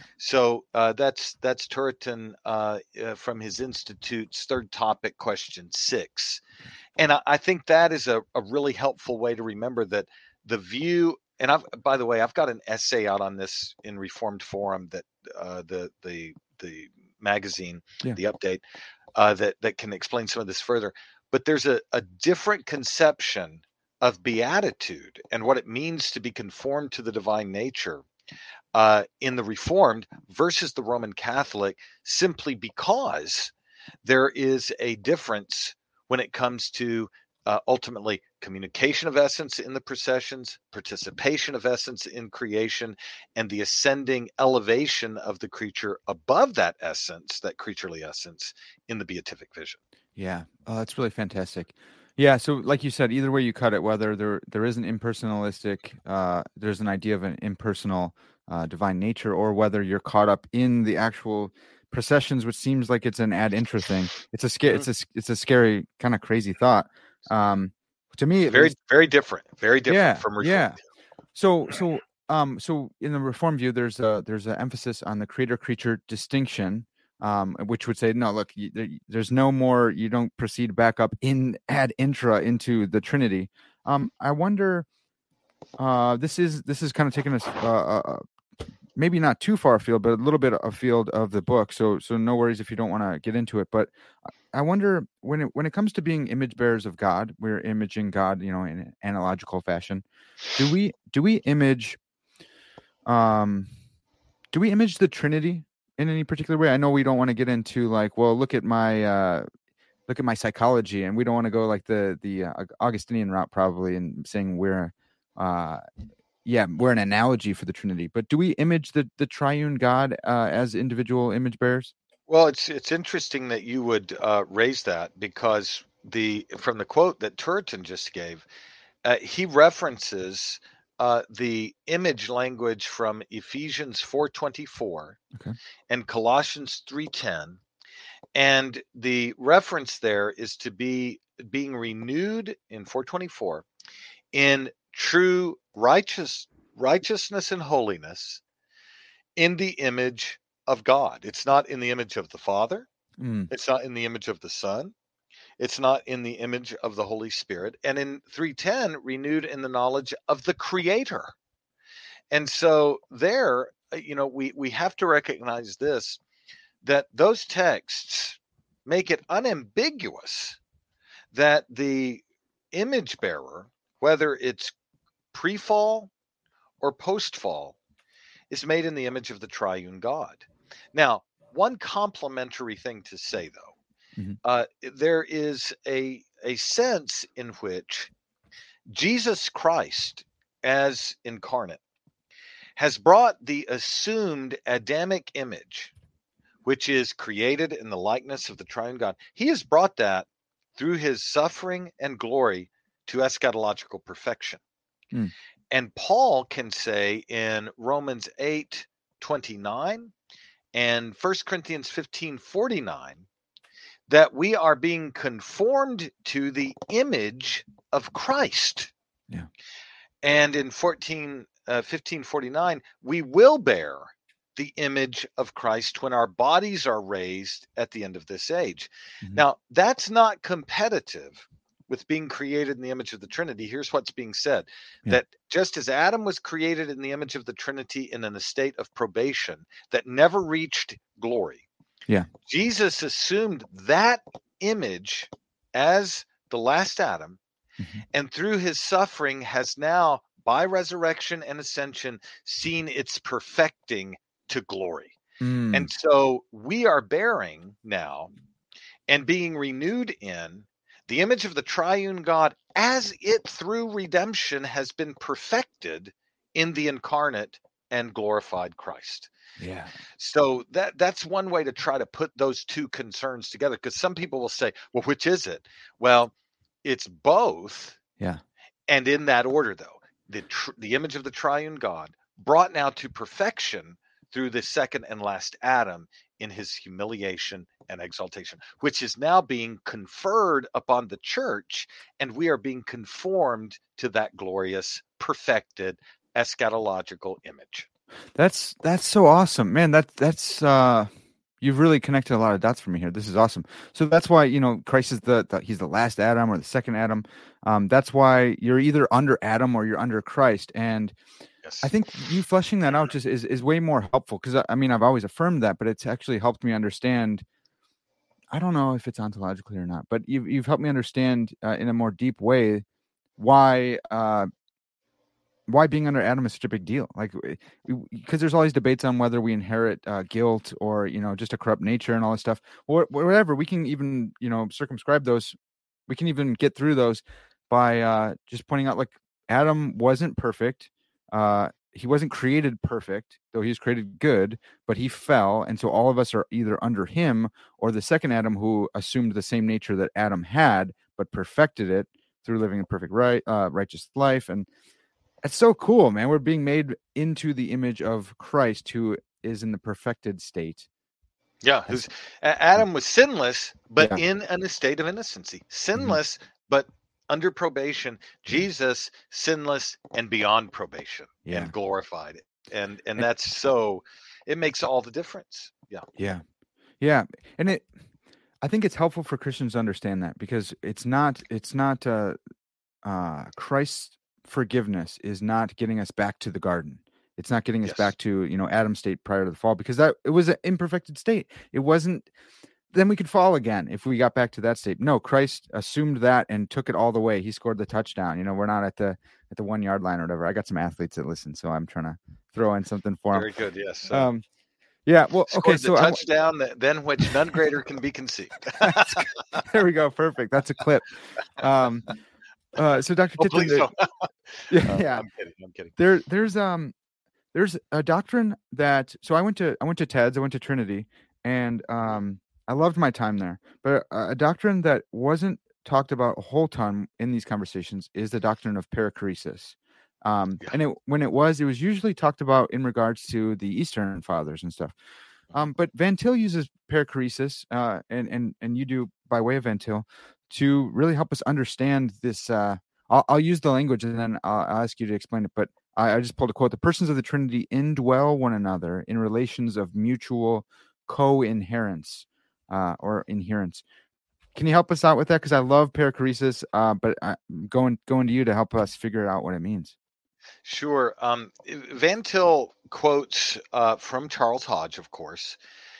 So uh, that's that's Turretin uh, uh, from his institute's third topic, question six, and I, I think that is a, a really helpful way to remember that the view. And I've, by the way, I've got an essay out on this in Reformed Forum, that uh, the the the magazine, Yeah. the update, uh, that that can explain some of this further. But there's a, a different conception of beatitude and what it means to be conformed to the divine nature uh, in the Reformed versus the Roman Catholic, simply because there is a difference when it comes to uh, ultimately communication of essence in the processions, participation of essence in creation, and the ascending elevation of the creature above that essence, that creaturely essence, in the beatific vision. Yeah. Oh, that's really fantastic. Yeah. So, like you said, either way you cut it, whether there there is an impersonalistic, uh, there's an idea of an impersonal uh, divine nature, or whether you're caught up in the actual processions, which seems like it's an ad intra thing. It's a scary, Mm-hmm. it's a it's a scary kind of crazy thought. Um, to me, at Very, least. very different. Very different Yeah. from Reformed. Yeah. So so um so in the Reform view, there's a there's an emphasis on the creator creature distinction, um, which would say no, look, you, there, there's no more. You don't proceed back up in ad intra into the Trinity. Um, I wonder. Uh, this is this is kind of taking us uh, uh, maybe not too far afield, but a little bit afield of the book. So so no worries if you don't want to get into it. But I wonder when it when it comes to being image bearers of God, we're imaging God, you know, in an analogical fashion. Do we do we image um do we image the Trinity in any particular way? I know we don't want to get into like, well, look at my uh look at my psychology, and we don't want to go like the the uh, Augustinian route probably, and saying we're uh yeah, we're an analogy for the Trinity. But do we image the the triune God uh, as individual image bearers? Well, it's it's interesting that you would uh, raise that, because the from the quote that Turretin just gave, uh, he references uh, the image language from Ephesians four twenty-four Okay. and Colossians three ten, and the reference there is to be being renewed in four twenty-four in true righteous righteousness and holiness in the image of God. It's not in the image of the Father. Mm, It's not in the image of the Son. It's not in the image of the Holy Spirit. And in three ten, renewed in the knowledge of the Creator. And so there, uh, you know, we, we have to recognize this, that those texts make it unambiguous that the image bearer, whether it's pre-fall or post-fall, is made in the image of the triune God. Now, one complementary thing to say, though, mhm. uh, there is a a sense in which Jesus Christ, as incarnate, has brought the assumed Adamic image, which is created in the likeness of the triune God. He has brought that through his suffering and glory to eschatological perfection. Mm. And Paul can say in Romans eight twenty-nine and First Corinthians fifteen forty-nine that we are being conformed to the image of Christ. Yeah. And in fourteen, uh, fifteen forty-nine, we will bear the image of Christ when our bodies are raised at the end of this age. Mhm. Now, that's not competitive with being created in the image of the Trinity. Here's what's being said, Yeah. that just as Adam was created in the image of the Trinity in an estate of probation that never reached glory, Yeah. Jesus assumed that image as the last Adam, Mhm. and through his suffering has now, by resurrection and ascension, seen its perfecting to glory. Mm. And so we are bearing now and being renewed in the image of the triune God as it through redemption has been perfected in the incarnate and glorified Christ. Yeah. So that that's one way to try to put those two concerns together, because some people will say, well, which is it? Well, it's both. Yeah. And in that order, though, the tr- the image of the triune God brought now to perfection through the second and last Adam in his humiliation and exaltation, which is now being conferred upon the church, and we are being conformed to that glorious, perfected, eschatological image. That's that's so awesome, man. That that's uh, you've really connected a lot of dots for me here. This is awesome. So that's why, you know, Christ is the, the he's the last Adam or the second Adam. Um, that's why you're either under Adam or you're under Christ. And Yes. I think you fleshing that out just is is way more helpful, because I, I mean I've always affirmed that, but it's actually helped me understand. I don't know if it's ontologically or not, but you've you've helped me understand uh, in a more deep way why uh, why being under Adam is such a big deal. Like, because there's all these debates on whether we inherit uh, guilt or, you know, just a corrupt nature and all this stuff, or whatever. We can even, you know, circumscribe those. We can even get through those by uh, just pointing out, like, Adam wasn't perfect. Uh, he wasn't created perfect, though he was created good, but he fell. And so all of us are either under him or the second Adam, who assumed the same nature that Adam had, but perfected it through living a perfect, right, uh, righteous life. And it's so cool, man. We're being made into the image of Christ, who is in the perfected state. Yeah, who's Adam was sinless, but Yeah. in an estate of innocency. Sinless, mm-hmm. but under probation. Jesus, sinless and beyond probation, yeah. and glorified. And and that's so, it makes all the difference. Yeah. Yeah. Yeah. And it, I think it's helpful for Christians to understand that, because it's not, it's not, uh, uh, Christ's forgiveness is not getting us back to the garden. It's not getting us Yes. back to, you know, Adam's state prior to the fall, because that it was an imperfected state. It wasn't, then we could fall again if we got back to that state. No, Christ assumed that and took it all the way. He scored the touchdown. You know, we're not at the at the one yard line or whatever. I got some athletes that listen, so I'm trying to throw in something for them. Very good. Yes. Uh, um, yeah. Well, okay. So the touchdown, that, than which none greater can be conceived. There we go. Perfect. That's a clip. Um, uh, so Doctor Oh, Tipton, please don't. yeah, uh, yeah. I'm kidding. I'm kidding. There, there's um, there's a doctrine that. So I went to I went to TEDS. I went to Trinity, and um, I loved my time there. But a, a doctrine that wasn't talked about a whole ton in these conversations is the doctrine of perichoresis. Um, yeah. And it, when it was, it was usually talked about in regards to the Eastern Fathers and stuff. Um, but Van Til uses perichoresis, uh, and and and you do by way of Van Til, to really help us understand this. Uh, I'll, I'll use the language and then I'll, I'll ask you to explain it. But I, I just pulled a quote: "The persons of the Trinity indwell one another in relations of mutual co-inherence uh, or inherence." Can you help us out with that? Because I love perichoresis, uh, but I'm going going to you to help us figure out what it means. Sure. Um, Van Til quotes uh, from Charles Hodge, of course,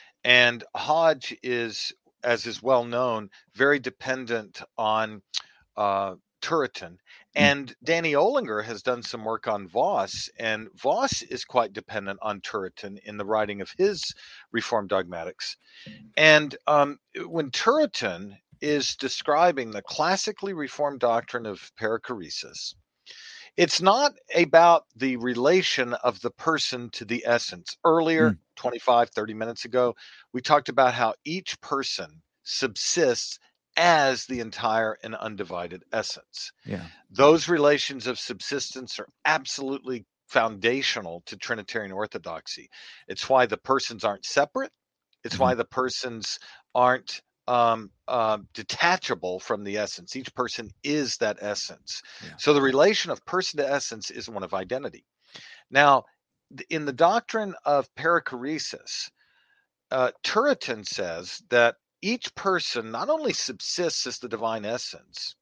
and Hodge is, as is well known, very dependent on uh, Turretin. And mm. Danny Olinger has done some work on Voss, and Voss is quite dependent on Turretin in the writing of his Reformed Dogmatics. And um, when Turretin is describing the classically Reformed doctrine of perichoresis, it's not about the relation of the person to the essence. Earlier, mm. twenty-five, thirty minutes ago, we talked about how each person subsists as the entire and undivided essence. Yeah. Those relations of subsistence are absolutely foundational to Trinitarian orthodoxy. It's why the persons aren't separate. It's Mm-hmm. why the persons aren't um, uh, detachable from the essence. Each person is that essence. Yeah. So the relation of person to essence is one of identity. Now, in the doctrine of perichoresis, uh, Turretin says that each person not only subsists as the divine essence,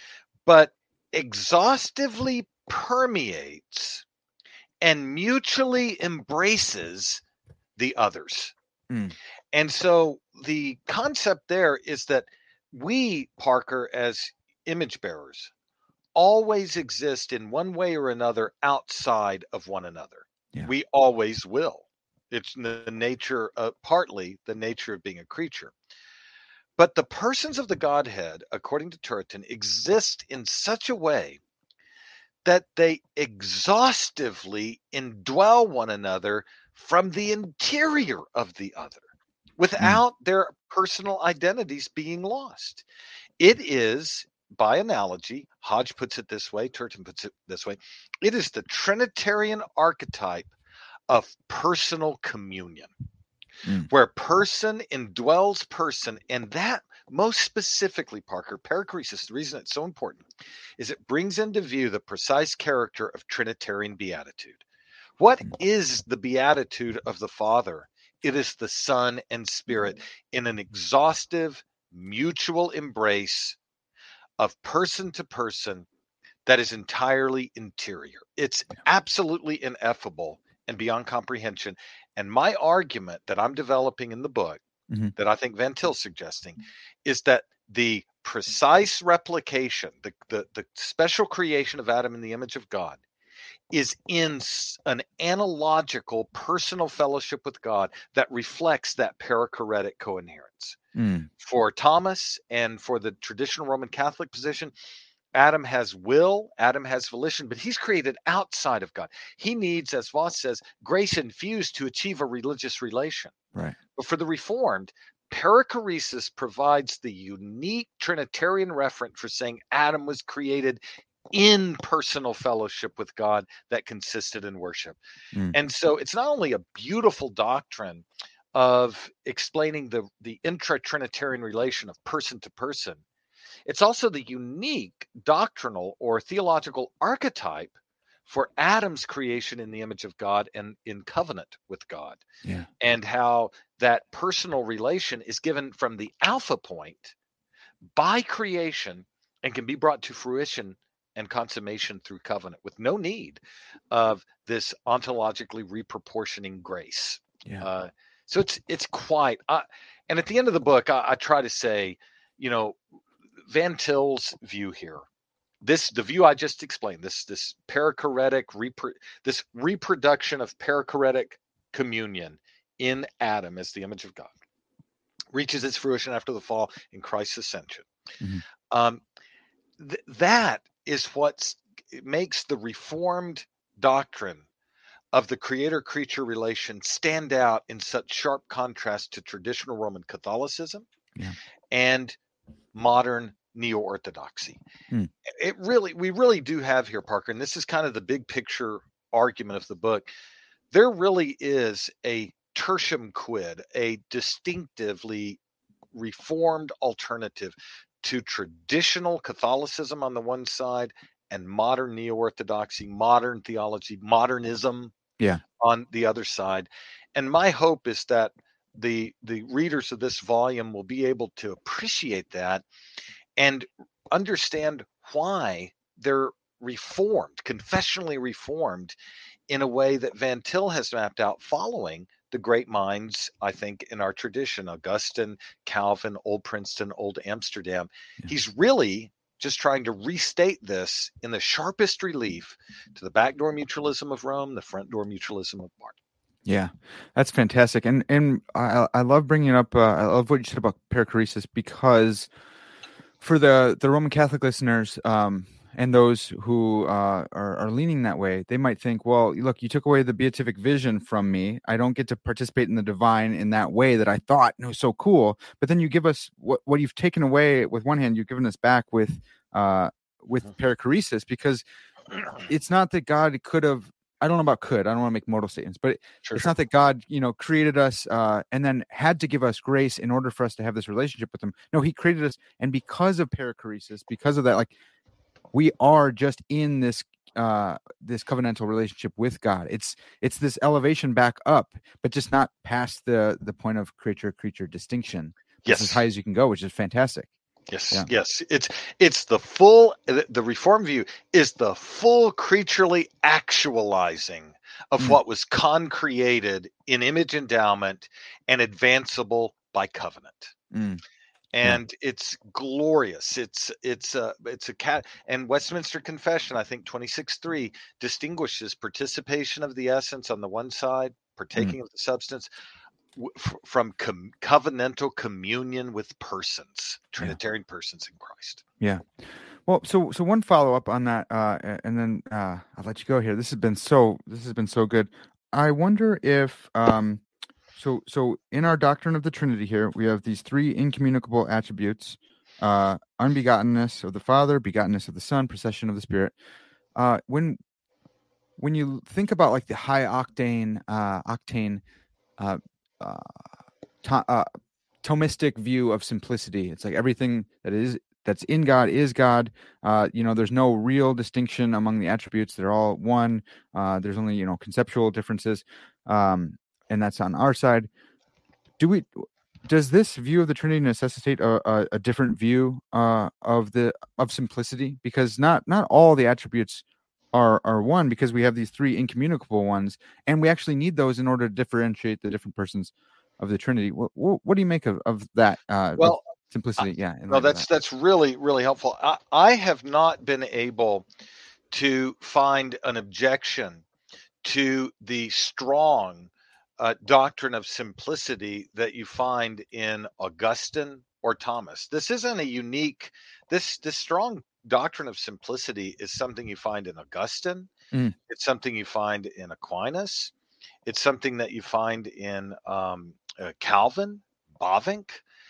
but exhaustively permeates and mutually embraces the others. Mm. And so the concept there is that we, Parker, as image bearers, always exist in one way or another outside of one another. Yeah. We always will. It's the nature of, partly the nature of being a creature. But the persons of the Godhead, according to Turretin, exist in such a way that they exhaustively indwell one another from the interior of the other without mm. their personal identities being lost. It is, by analogy, Hodge puts it this way, Turretin puts it this way, it is the Trinitarian archetype of personal communion, mm. where person indwells person, and that most specifically, Parker, perichoresis, the reason it's so important is it brings into view the precise character of Trinitarian beatitude. What is the beatitude of the Father? It is the Son and Spirit in an exhaustive, mutual embrace of person to person that is entirely interior. It's absolutely ineffable and beyond comprehension. And my argument that I'm developing in the book, mm-hmm. that I think Van Til's suggesting, is that the precise replication, the, the, the special creation of Adam in the image of God, is in an analogical personal fellowship with God that reflects that perichoretic coherence. Mm. For Thomas and for the traditional Roman Catholic position, Adam has will, Adam has volition, but he's created outside of God. He needs, as Voss says, grace infused to achieve a religious relation. Right. But for the Reformed, perichoresis provides the unique Trinitarian referent for saying Adam was created in personal fellowship with God that consisted in worship. Mm. And so it's not only a beautiful doctrine of explaining the, the intra-Trinitarian relation of person to person, it's also the unique doctrinal or theological archetype for Adam's creation in the image of God and in covenant with God. Yeah. And how that personal relation is given from the alpha point by creation and can be brought to fruition and consummation through covenant with no need of this ontologically reproportioning grace. Yeah. Uh, so it's it's quite, uh, and at the end of the book, I, I try to say, you know, Van Til's view here, this the view I just explained, this this perichoretic repro, this reproduction of perichoretic communion in Adam as the image of God, reaches its fruition after the fall in Christ's ascension. Mm-hmm. Um, th- that is what makes the Reformed doctrine of the creator-creature relation stand out in such sharp contrast to traditional Roman Catholicism yeah. and modern neo-orthodoxy. Mm. It really, we really do have here, Parker, and this is kind of the big picture argument of the book. There really is a tertium quid, a distinctively Reformed alternative to traditional Catholicism on the one side and modern neo-orthodoxy, modern theology, modernism yeah. on the other side. And my hope is that the the readers of this volume will be able to appreciate that and understand why they're reformed, confessionally reformed in a way that Van Til has mapped out following the great minds, I think, in our tradition, Augustine, Calvin, Old Princeton, Old Amsterdam. Yeah. He's really just trying to restate this in the sharpest relief to the backdoor mutualism of Rome, the front door mutualism of Barth. Yeah, that's fantastic. And and I, I love bringing up, uh, I love what you said about perichoresis, because for the, the Roman Catholic listeners, um, and those who uh, are, are leaning that way, they might think, well, look, you took away the beatific vision from me. I don't get to participate in the divine in that way that I thought was so cool. But then you give us what, what you've taken away with one hand, you've given us back with uh, with perichoresis, because it's not that God could have, I don't know about could, I don't want to make modal statements, but Sure, it's sure. not that God, you know, created us uh, and then had to give us grace in order for us to have this relationship with him. No, he created us. And because of perichoresis, because of that, like, we are just in this uh this covenantal relationship with God. It's it's this elevation back up, but just not past the the point of creature creature distinction. It's as Yes. high as you can go, which is fantastic. Yes, Yeah. yes. It's it's the full the, the Reform view is the full creaturely actualizing of Mm. what was concreated in image endowment and advanceable by covenant. Mm. And it's glorious. It's it's a it's a cat and Westminster Confession, I think twenty-six three distinguishes participation of the essence on the one side, partaking of the substance, w- f- from com- covenantal communion with persons, Trinitarian persons in Christ. Yeah. Well, so so one follow up on that, uh, a- and then uh, I'll let you go here. This has been so this has been so good. I wonder if um, so so in our doctrine of the Trinity here, we have these three incommunicable attributes: uh, unbegottenness of the Father, begottenness of the Son, procession of the Spirit. Uh, when when you think about like the high octane uh, octane uh, uh, to, uh, Thomistic view of simplicity, it's like everything that is that's in God is God. Uh, you know, there's no real distinction among the attributes; they're all one. Uh, there's only, you know, conceptual differences, um, and that's on our side. Do we? Does this view of the Trinity necessitate a, a, a different view uh, of the of simplicity? Because not not all the attributes are are one, because we have these three incommunicable ones, and we actually need those in order to differentiate the different persons of the Trinity. What what, what do you make of of that uh, of Well, I, simplicity? Yeah, in no, light of that's that. that's really really helpful. I, I have not been able to find an objection to the strong uh, doctrine of simplicity that you find in Augustine or Thomas. This isn't a unique. This this strong doctrine of simplicity is something you find in Augustine. Mm, It's something you find in Aquinas. It's something that you find in um, uh, Calvin, Bavinck.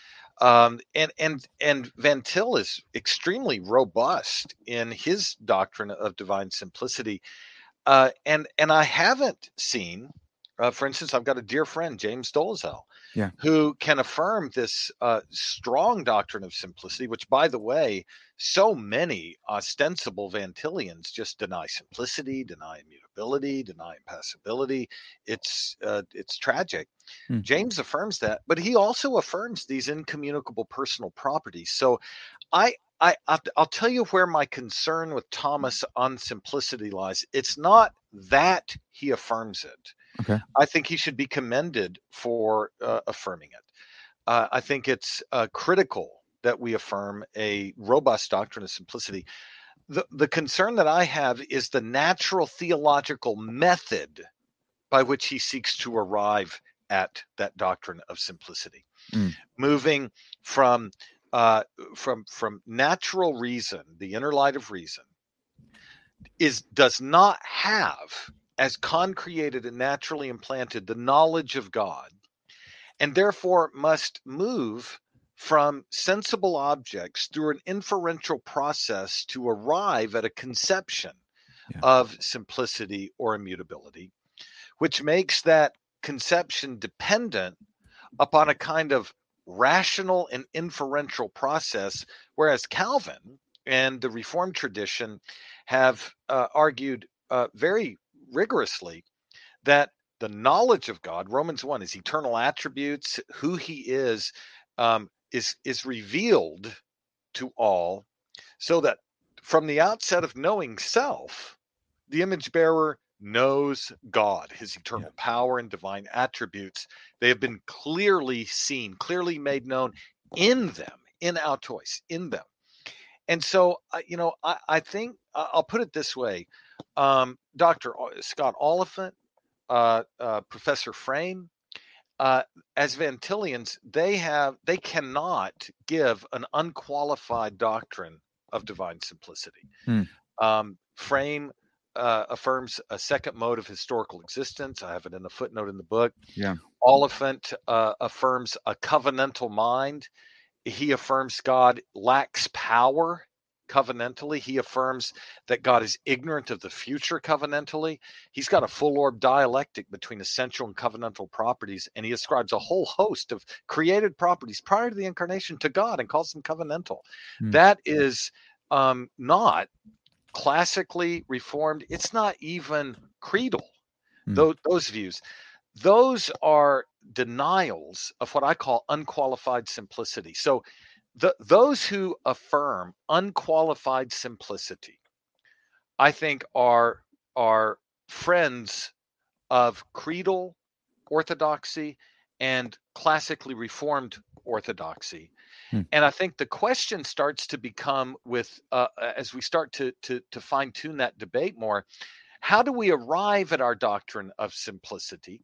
Um, and and and Van Til is extremely robust in his doctrine of divine simplicity. Uh, and and I haven't seen, uh, for instance, I've got a dear friend, James Dolezal, yeah, who can affirm this uh, strong doctrine of simplicity, which, by the way, so many ostensible Van Tillians just deny simplicity, deny immutability, deny impassibility. It's uh, it's tragic. mm, James affirms that, but he also affirms these incommunicable personal properties. So I, I, I'll, I'll tell you where my concern with Thomas on simplicity lies. It's not that he affirms it. okay, I think he should be commended for uh, affirming it. Uh, I think it's uh, critical that we affirm a robust doctrine of simplicity. The, the concern that I have is the natural theological method by which he seeks to arrive at that doctrine of simplicity, mm, moving from uh, from from natural reason, the inner light of reason, is does not have as concreated and naturally implanted the knowledge of God, and therefore must move from sensible objects through an inferential process to arrive at a conception yeah, of simplicity or immutability, which makes that conception dependent upon a kind of rational and inferential process, whereas Calvin and the Reformed tradition have uh, argued uh, very rigorously that the knowledge of God, Romans one, his eternal attributes, who he is, um, is is revealed to all, so that from the outset of knowing self, the image bearer knows God, his yeah, eternal power and divine attributes. They have been clearly seen, clearly made known in them, in autois, in them. And so, uh, you know, I, I think uh, I'll put it this way. Um, Doctor Scott Oliphant, uh, uh, Professor Frame, uh, as Van Tillians, they have they cannot give an unqualified doctrine of divine simplicity. Hmm. Um, Frame uh, affirms a second mode of historical existence. I have it in a footnote in the book. Yeah. Oliphant uh, affirms a covenantal mind. He affirms God lacks power covenantally. He affirms that God is ignorant of the future covenantally. He's got a full orb dialectic between essential and covenantal properties, and he ascribes a whole host of created properties prior to the incarnation to God and calls them covenantal. Hmm. That is um, not classically reformed. It's not even creedal. Hmm. Those, those views. Those are denials of what I call unqualified simplicity. So the, those who affirm unqualified simplicity, I think are are friends of creedal orthodoxy and classically reformed orthodoxy. Hmm. And I think the question starts to become with uh, as we start to to to fine tune that debate more, how do we arrive at our doctrine of simplicity,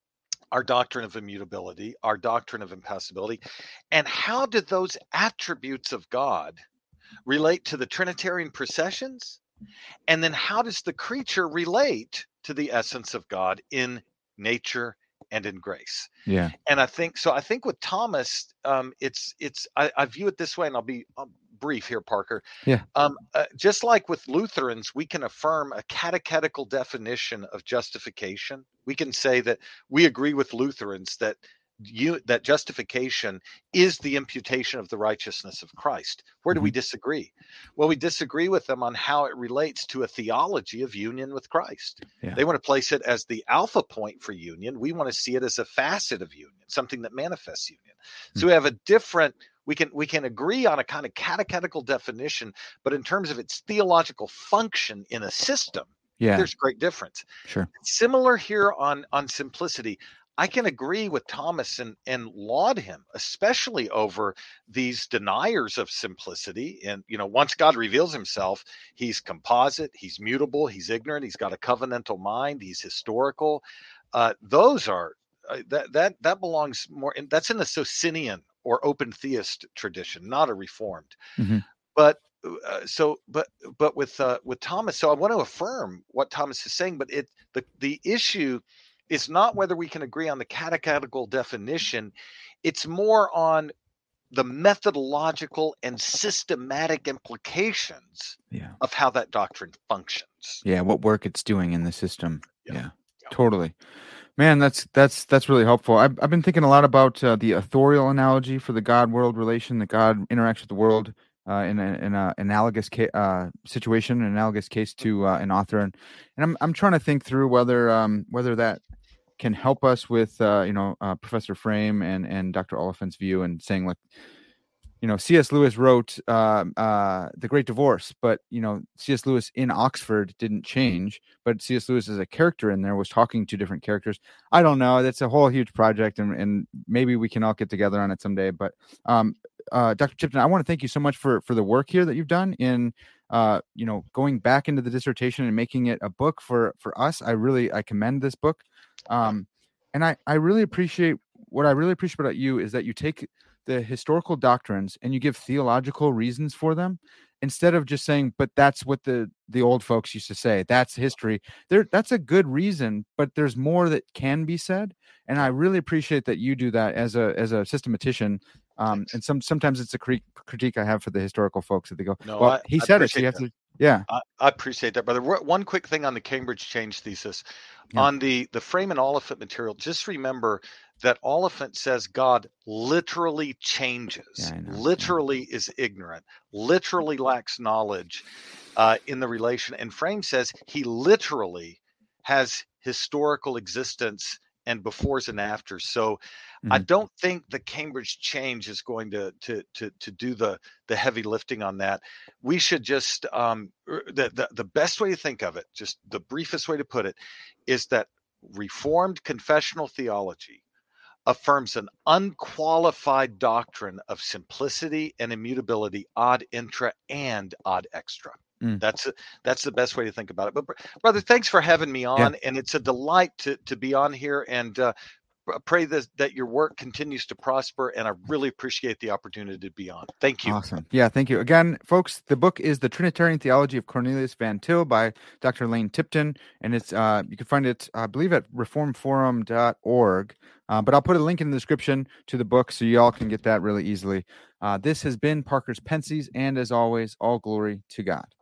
our doctrine of immutability, our doctrine of impassibility, and how do those attributes of God relate to the Trinitarian processions? And then how does the creature relate to the essence of God in nature and in grace? Yeah. And I think so. I think with Thomas, um, it's it's I, I view it this way, and I'll be I'll brief here, Parker. Yeah. Um, uh, just like with Lutherans, we can affirm a catechetical definition of justification. We can say that we agree with Lutherans that you that justification is the imputation of the righteousness of Christ. Where do Mhm. we disagree? Well, we disagree with them on how it relates to a theology of union with Christ. Yeah. They want to place it as the alpha point for union. We want to see it as a facet of union, something that manifests union. Hmm. So we have a different, we can we can agree on a kind of catechetical definition, but in terms of its theological function in a system, Yeah. there's great difference. Sure. Similar here on on simplicity. I can agree with Thomas and, and laud him, especially over these deniers of simplicity. And, you know, once God reveals himself, he's composite, he's mutable, he's ignorant, he's got a covenantal mind, he's historical. Uh, those are, uh, that, that, that belongs more, in, that's in the Socinian or open theist tradition, not a reformed. Mhm. But uh, so, but, but with, uh, with Thomas, so I want to affirm what Thomas is saying, but it, the, the issue is not whether we can agree on the catechetical definition. It's more on the methodological and systematic implications Yeah. of how that doctrine functions. Yeah. What work it's doing in the system. Yeah. Yeah. Yeah. Totally. Man, that's that's that's really helpful. I've I've been thinking a lot about uh, the authorial analogy for the God-world relation. That God interacts with the world uh, in a in a analogous ca- uh, situation, an analogous case to uh, an author, and and I'm I'm trying to think through whether um whether that can help us with uh, you know uh, Professor Frame and and Doctor Oliphant's view, and saying like, you know, C S. Lewis wrote uh, uh, The Great Divorce, but, you know, C S. Lewis in Oxford didn't change, but C S. Lewis as a character in there was talking to different characters. I don't know. That's a whole huge project, and, and maybe we can all get together on it someday. But um, uh, Doctor Chipton, I want to thank you so much for, for the work here that you've done in, uh, you know, going back into the dissertation and making it a book for, for us. I really, I commend this book. Um, and I, I really appreciate, what I really appreciate about you is that you take the historical doctrines and you give theological reasons for them, instead of just saying, but that's what the the old folks used to say, that's history. There, that's a good reason, but there's more that can be said, and I really appreciate that you do that as a as a systematician. Um Thanks. and some sometimes it's a cre- critique I have for the historical folks, that they go, No, well, I, he I said it, so appreciate you have that. to. Yeah. I, I appreciate that, brother. One quick thing on the Cambridge change thesis. Yeah. On the, the Frame and Oliphant material, just remember that Oliphant says God literally changes, Yeah, I know. literally Yeah. is ignorant, literally lacks knowledge uh, in the relation. And Frame says he literally has historical existence and befores and afters. So Mm-hmm. I don't think the Cambridge change is going to to to to do the the heavy lifting on that. We should just um, the, the the best way to think of it, just the briefest way to put it, is that Reformed confessional theology affirms an unqualified doctrine of simplicity and immutability ad intra and ad extra. Mm. That's a, that's the best way to think about it. But brother, thanks for having me on, Yeah. and it's a delight to to be on here. And uh, pray that, that your work continues to prosper, and I really appreciate the opportunity to be on. Thank you. Awesome. Yeah, thank you. Again, folks, the book is The Trinitarian Theology of Cornelius Van Til by Doctor Lane Tipton, and it's uh, you can find it, I believe, at reform forum dot org. Uh, but I'll put a link in the description to the book so you all can get that really easily. Uh, this has been Parker's Pensies, and as always, all glory to God.